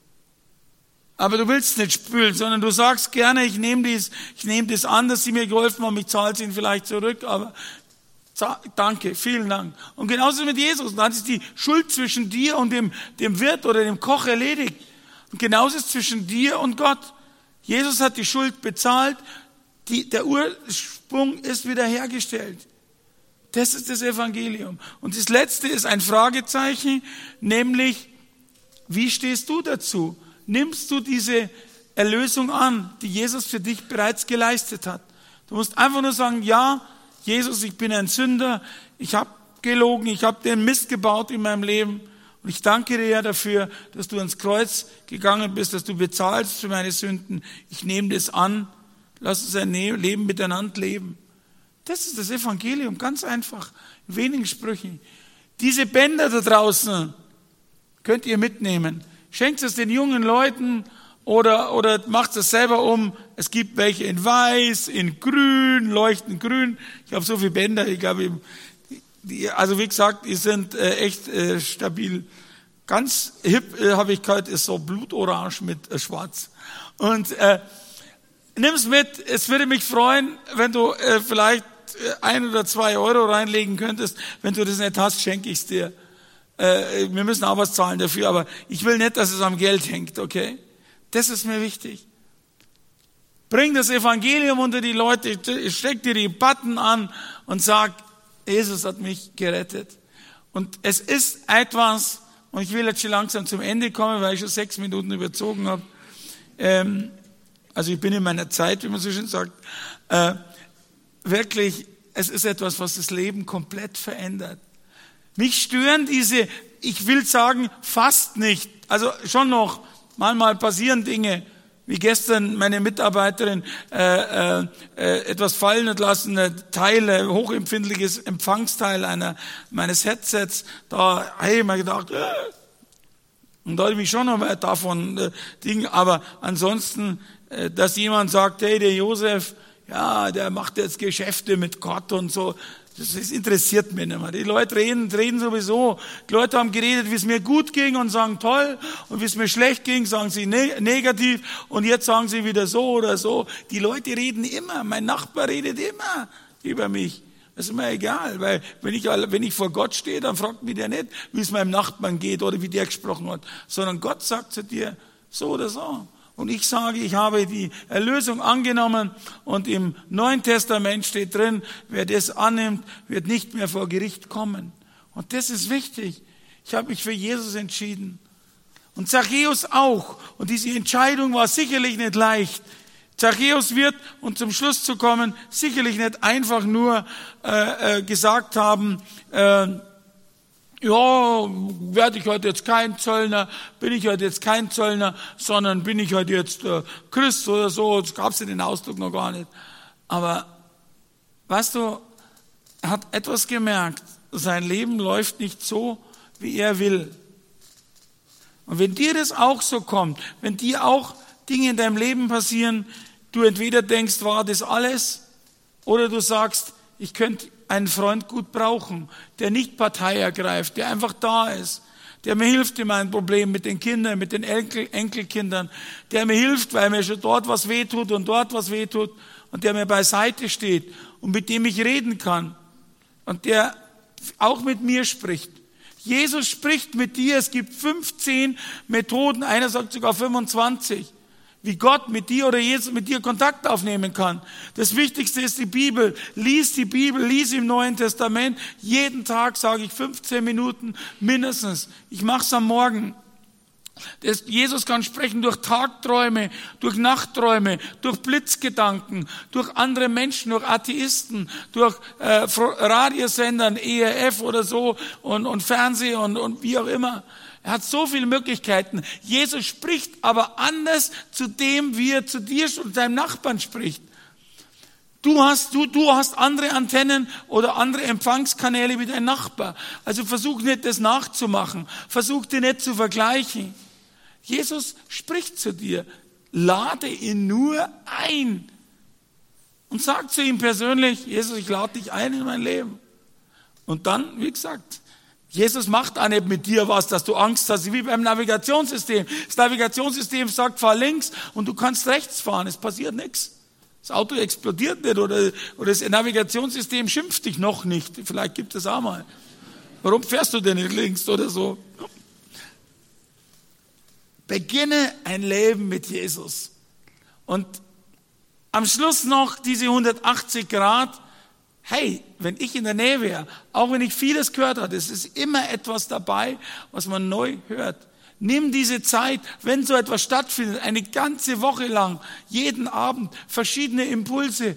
Aber du willst nicht spülen, sondern du sagst gerne, ich nehme dies, ich nehme das an, dass Sie mir geholfen haben, ich zahle es Ihnen vielleicht zurück, aber danke, vielen Dank. Und genauso mit Jesus. Dann ist die Schuld zwischen dir und dem, dem Wirt oder dem Koch erledigt. Und genauso ist es zwischen dir und Gott. Jesus hat die Schuld bezahlt, die, der Ursprung ist wiederhergestellt. Das ist das Evangelium. Und das letzte ist ein Fragezeichen, nämlich, wie stehst du dazu? Nimmst du diese Erlösung an, die Jesus für dich bereits geleistet hat? Du musst einfach nur sagen, ja, Jesus, ich bin ein Sünder, ich habe gelogen, ich habe den Mist gebaut in meinem Leben. Und ich danke dir ja dafür, dass du ans Kreuz gegangen bist, dass du bezahlst für meine Sünden. Ich nehme das an. Lass uns ein Leben miteinander leben. Das ist das Evangelium, ganz einfach. In wenigen Sprüchen. Diese Bänder da draußen könnt ihr mitnehmen. Schenkt es den jungen Leuten oder, oder macht es selber um. Es gibt welche in weiß, in grün, leuchtend grün. Ich habe so viele Bänder, ich glaube, Die, also wie gesagt, die sind äh, echt äh, stabil. Ganz hip, äh, habe ich gehört, ist so blutorange mit äh, schwarz. Und äh, nimm's mit. Es würde mich freuen, wenn du äh, vielleicht äh, ein oder zwei Euro reinlegen könntest. Wenn du das nicht hast, schenke ich's dir. Äh, wir müssen auch was zahlen dafür, aber ich will nicht, dass es am Geld hängt, okay? Das ist mir wichtig. Bring das Evangelium unter die Leute, steck dir die Button an und sag, Jesus hat mich gerettet. Und es ist etwas, und ich will jetzt schon langsam zum Ende kommen, weil ich schon sechs Minuten überzogen habe. Ähm, also ich bin in meiner Zeit, wie man so schön sagt. Äh, wirklich, es ist etwas, was das Leben komplett verändert. Mich stören diese, ich will sagen, fast nicht. Also schon noch, manchmal passieren Dinge, wie gestern meine Mitarbeiterin äh, äh, etwas fallen hat lassen, Teile, hochempfindliches Empfangsteil einer meines Headsets. Da habe ich mir gedacht, äh, und da habe ich mich schon noch mal davon äh, Ding. Aber ansonsten, äh, dass jemand sagt, hey, der Josef, ja, der macht jetzt Geschäfte mit Gott und so. Das, das interessiert mich nicht mehr. Die Leute reden, reden sowieso. Die Leute haben geredet, wie es mir gut ging und sagen toll. Und wie es mir schlecht ging, sagen sie ne- negativ. Und jetzt sagen sie wieder so oder so. Die Leute reden immer. Mein Nachbar redet immer über mich. Das ist mir egal, weil wenn ich, wenn ich vor Gott stehe, dann fragt mich der nicht, wie es meinem Nachbarn geht oder wie der gesprochen hat. Sondern Gott sagt zu dir so oder so. Und ich sage, ich habe die Erlösung angenommen und im Neuen Testament steht drin, wer das annimmt, wird nicht mehr vor Gericht kommen. Und das ist wichtig. Ich habe mich für Jesus entschieden. Und Zachäus auch. Und diese Entscheidung war sicherlich nicht leicht. Zachäus wird, um zum Schluss zu kommen, sicherlich nicht einfach nur äh, äh, gesagt haben, äh, ja, werde ich heute jetzt kein Zöllner, bin ich heute jetzt kein Zöllner, sondern bin ich heute jetzt äh, Christ oder so. Das gab es ja den Ausdruck noch gar nicht. Aber, weißt du, er hat etwas gemerkt. Sein Leben läuft nicht so, wie er will. Und wenn dir das auch so kommt, wenn dir auch Dinge in deinem Leben passieren, du entweder denkst, war das alles, oder du sagst, ich könnte einen Freund gut brauchen, der nicht Partei ergreift, der einfach da ist, der mir hilft in meinem Problem mit den Kindern, mit den Enkel, Enkelkindern, der mir hilft, weil mir schon dort was wehtut und dort was wehtut und der mir beiseite steht und mit dem ich reden kann und der auch mit mir spricht. Jesus spricht mit dir, es gibt fünfzehn Methoden, einer sagt sogar fünfundzwanzig. Wie Gott mit dir oder Jesus mit dir Kontakt aufnehmen kann. Das Wichtigste ist die Bibel. Lies die Bibel, lies im Neuen Testament. Jeden Tag sage ich fünfzehn Minuten mindestens. Ich mache es am Morgen. Das, Jesus kann sprechen durch Tagträume, durch Nachtträume, durch Blitzgedanken, durch andere Menschen, durch Atheisten, durch äh, Radiosendern, E R F oder so und, und Fernsehen und, und wie auch immer. Er hat so viele Möglichkeiten. Jesus spricht aber anders zu dem, wie er zu dir und deinem Nachbarn spricht. Du hast, du, du hast andere Antennen oder andere Empfangskanäle wie dein Nachbar. Also versuch nicht, das nachzumachen. Versuch dir nicht zu vergleichen. Jesus spricht zu dir. Lade ihn nur ein. Und sag zu ihm persönlich, Jesus, ich lade dich ein in mein Leben. Und dann, wie gesagt, Jesus macht auch nicht mit dir was, dass du Angst hast, wie beim Navigationssystem. Das Navigationssystem sagt, fahr links und du kannst rechts fahren, es passiert nichts. Das Auto explodiert nicht oder, oder das Navigationssystem schimpft dich noch nicht. Vielleicht gibt es auch mal. Warum fährst du denn nicht links oder so? Beginne ein Leben mit Jesus. Und am Schluss noch diese hundertachtzig Grad. Hey, wenn ich in der Nähe wäre, auch wenn ich vieles gehört habe, es ist immer etwas dabei, was man neu hört. Nimm diese Zeit, wenn so etwas stattfindet, eine ganze Woche lang, jeden Abend, verschiedene Impulse,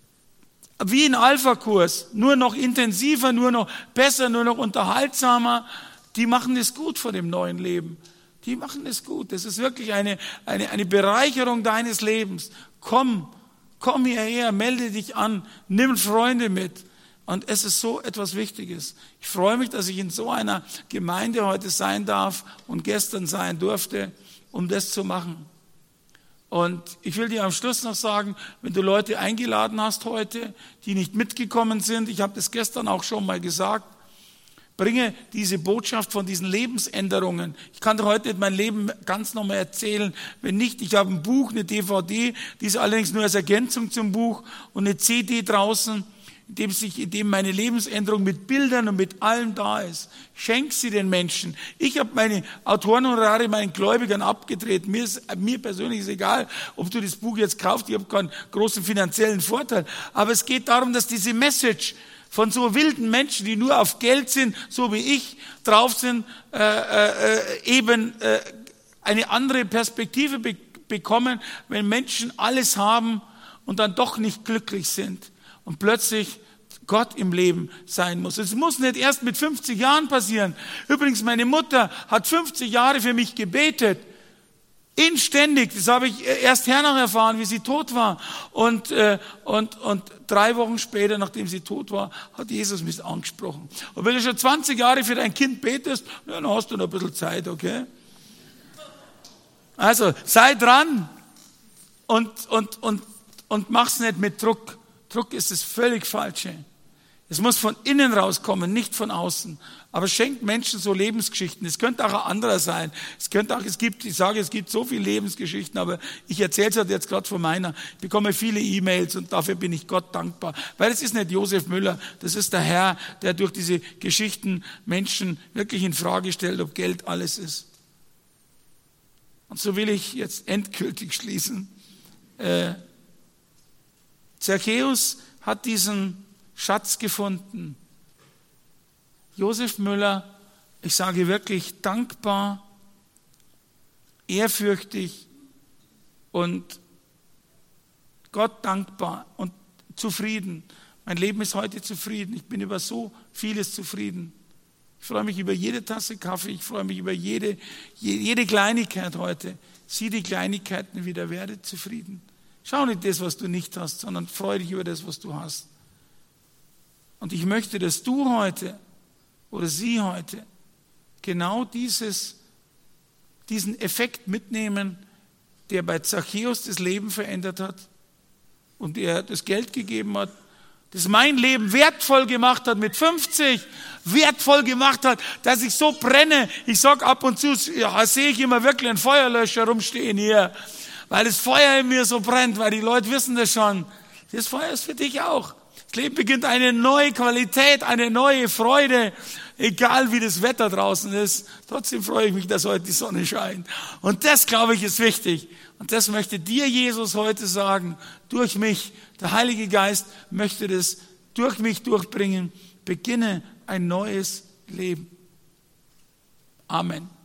wie ein Alpha-Kurs, nur noch intensiver, nur noch besser, nur noch unterhaltsamer, die machen es gut vor dem neuen Leben. Die machen es gut. Das ist wirklich eine, eine, eine Bereicherung deines Lebens. Komm, komm hierher, melde dich an, nimm Freunde mit. Und es ist so etwas Wichtiges. Ich freue mich, dass ich in so einer Gemeinde heute sein darf und gestern sein durfte, um das zu machen. Und ich will dir am Schluss noch sagen, wenn du Leute eingeladen hast heute, die nicht mitgekommen sind, ich habe das gestern auch schon mal gesagt, bringe diese Botschaft von diesen Lebensänderungen. Ich kann dir heute nicht mein Leben ganz nochmal erzählen. Wenn nicht, ich habe ein Buch, eine D V D, die ist allerdings nur als Ergänzung zum Buch und eine C D draußen, in dem, sich, in dem meine Lebensänderung mit Bildern und mit allem da ist. Schenk sie den Menschen. Ich habe meine Autorenhonorare meinen Gläubigern abgedreht. Mir, ist, mir persönlich ist egal, ob du das Buch jetzt kaufst. Ich habe keinen großen finanziellen Vorteil. Aber es geht darum, dass diese Message von so wilden Menschen, die nur auf Geld sind, so wie ich drauf sind, äh, äh, eben äh, eine andere Perspektive be- bekommen, wenn Menschen alles haben und dann doch nicht glücklich sind und plötzlich Gott im Leben sein muss. Es muss nicht erst mit fünfzig Jahren passieren. Übrigens, meine Mutter hat fünfzig Jahre für mich gebetet. Inständig, das habe ich erst hernach erfahren, wie sie tot war. Und, äh, und, und drei Wochen später, nachdem sie tot war, hat Jesus mich angesprochen. Und wenn du schon zwanzig Jahre für dein Kind betest, ja, dann hast du noch ein bisschen Zeit, okay? Also, sei dran und, und, und, und mach's nicht mit Druck. Druck ist das völlig Falsche. Es muss von innen rauskommen, nicht von außen. Aber schenkt Menschen so Lebensgeschichten. Es könnte auch ein anderer sein. Es könnte auch, es gibt, ich sage, es gibt so viele Lebensgeschichten, aber ich erzähle es halt jetzt gerade von meiner. Ich bekomme viele E-Mails und dafür bin ich Gott dankbar. Weil es ist nicht Josef Müller, das ist der Herr, der durch diese Geschichten Menschen wirklich in Frage stellt, ob Geld alles ist. Und so will ich jetzt endgültig schließen. Äh, Zachäus hat diesen Schatz gefunden. Josef Müller, ich sage wirklich dankbar, ehrfürchtig und Gott dankbar und zufrieden. Mein Leben ist heute zufrieden. Ich bin über so vieles zufrieden. Ich freue mich über jede Tasse Kaffee. Ich freue mich über jede, jede Kleinigkeit heute. Sieh die Kleinigkeiten wieder, werde zufrieden. Schau nicht das, was du nicht hast, sondern freue dich über das, was du hast. Und ich möchte, dass du heute oder sie heute genau dieses, diesen Effekt mitnehmen, der bei Zachäus das Leben verändert hat und der das Geld gegeben hat, das mein Leben wertvoll gemacht hat mit fünfzig, wertvoll gemacht hat, dass ich so brenne. Ich sag ab und zu, ja, sehe ich immer wirklich einen Feuerlöscher rumstehen hier, weil das Feuer in mir so brennt, weil die Leute wissen das schon. Das Feuer ist für dich auch. Das Leben beginnt eine neue Qualität, eine neue Freude, egal wie das Wetter draußen ist. Trotzdem freue ich mich, dass heute die Sonne scheint. Und das, glaube ich, ist wichtig. Und das möchte dir Jesus heute sagen, durch mich. Der Heilige Geist möchte das durch mich durchbringen. Beginne ein neues Leben. Amen.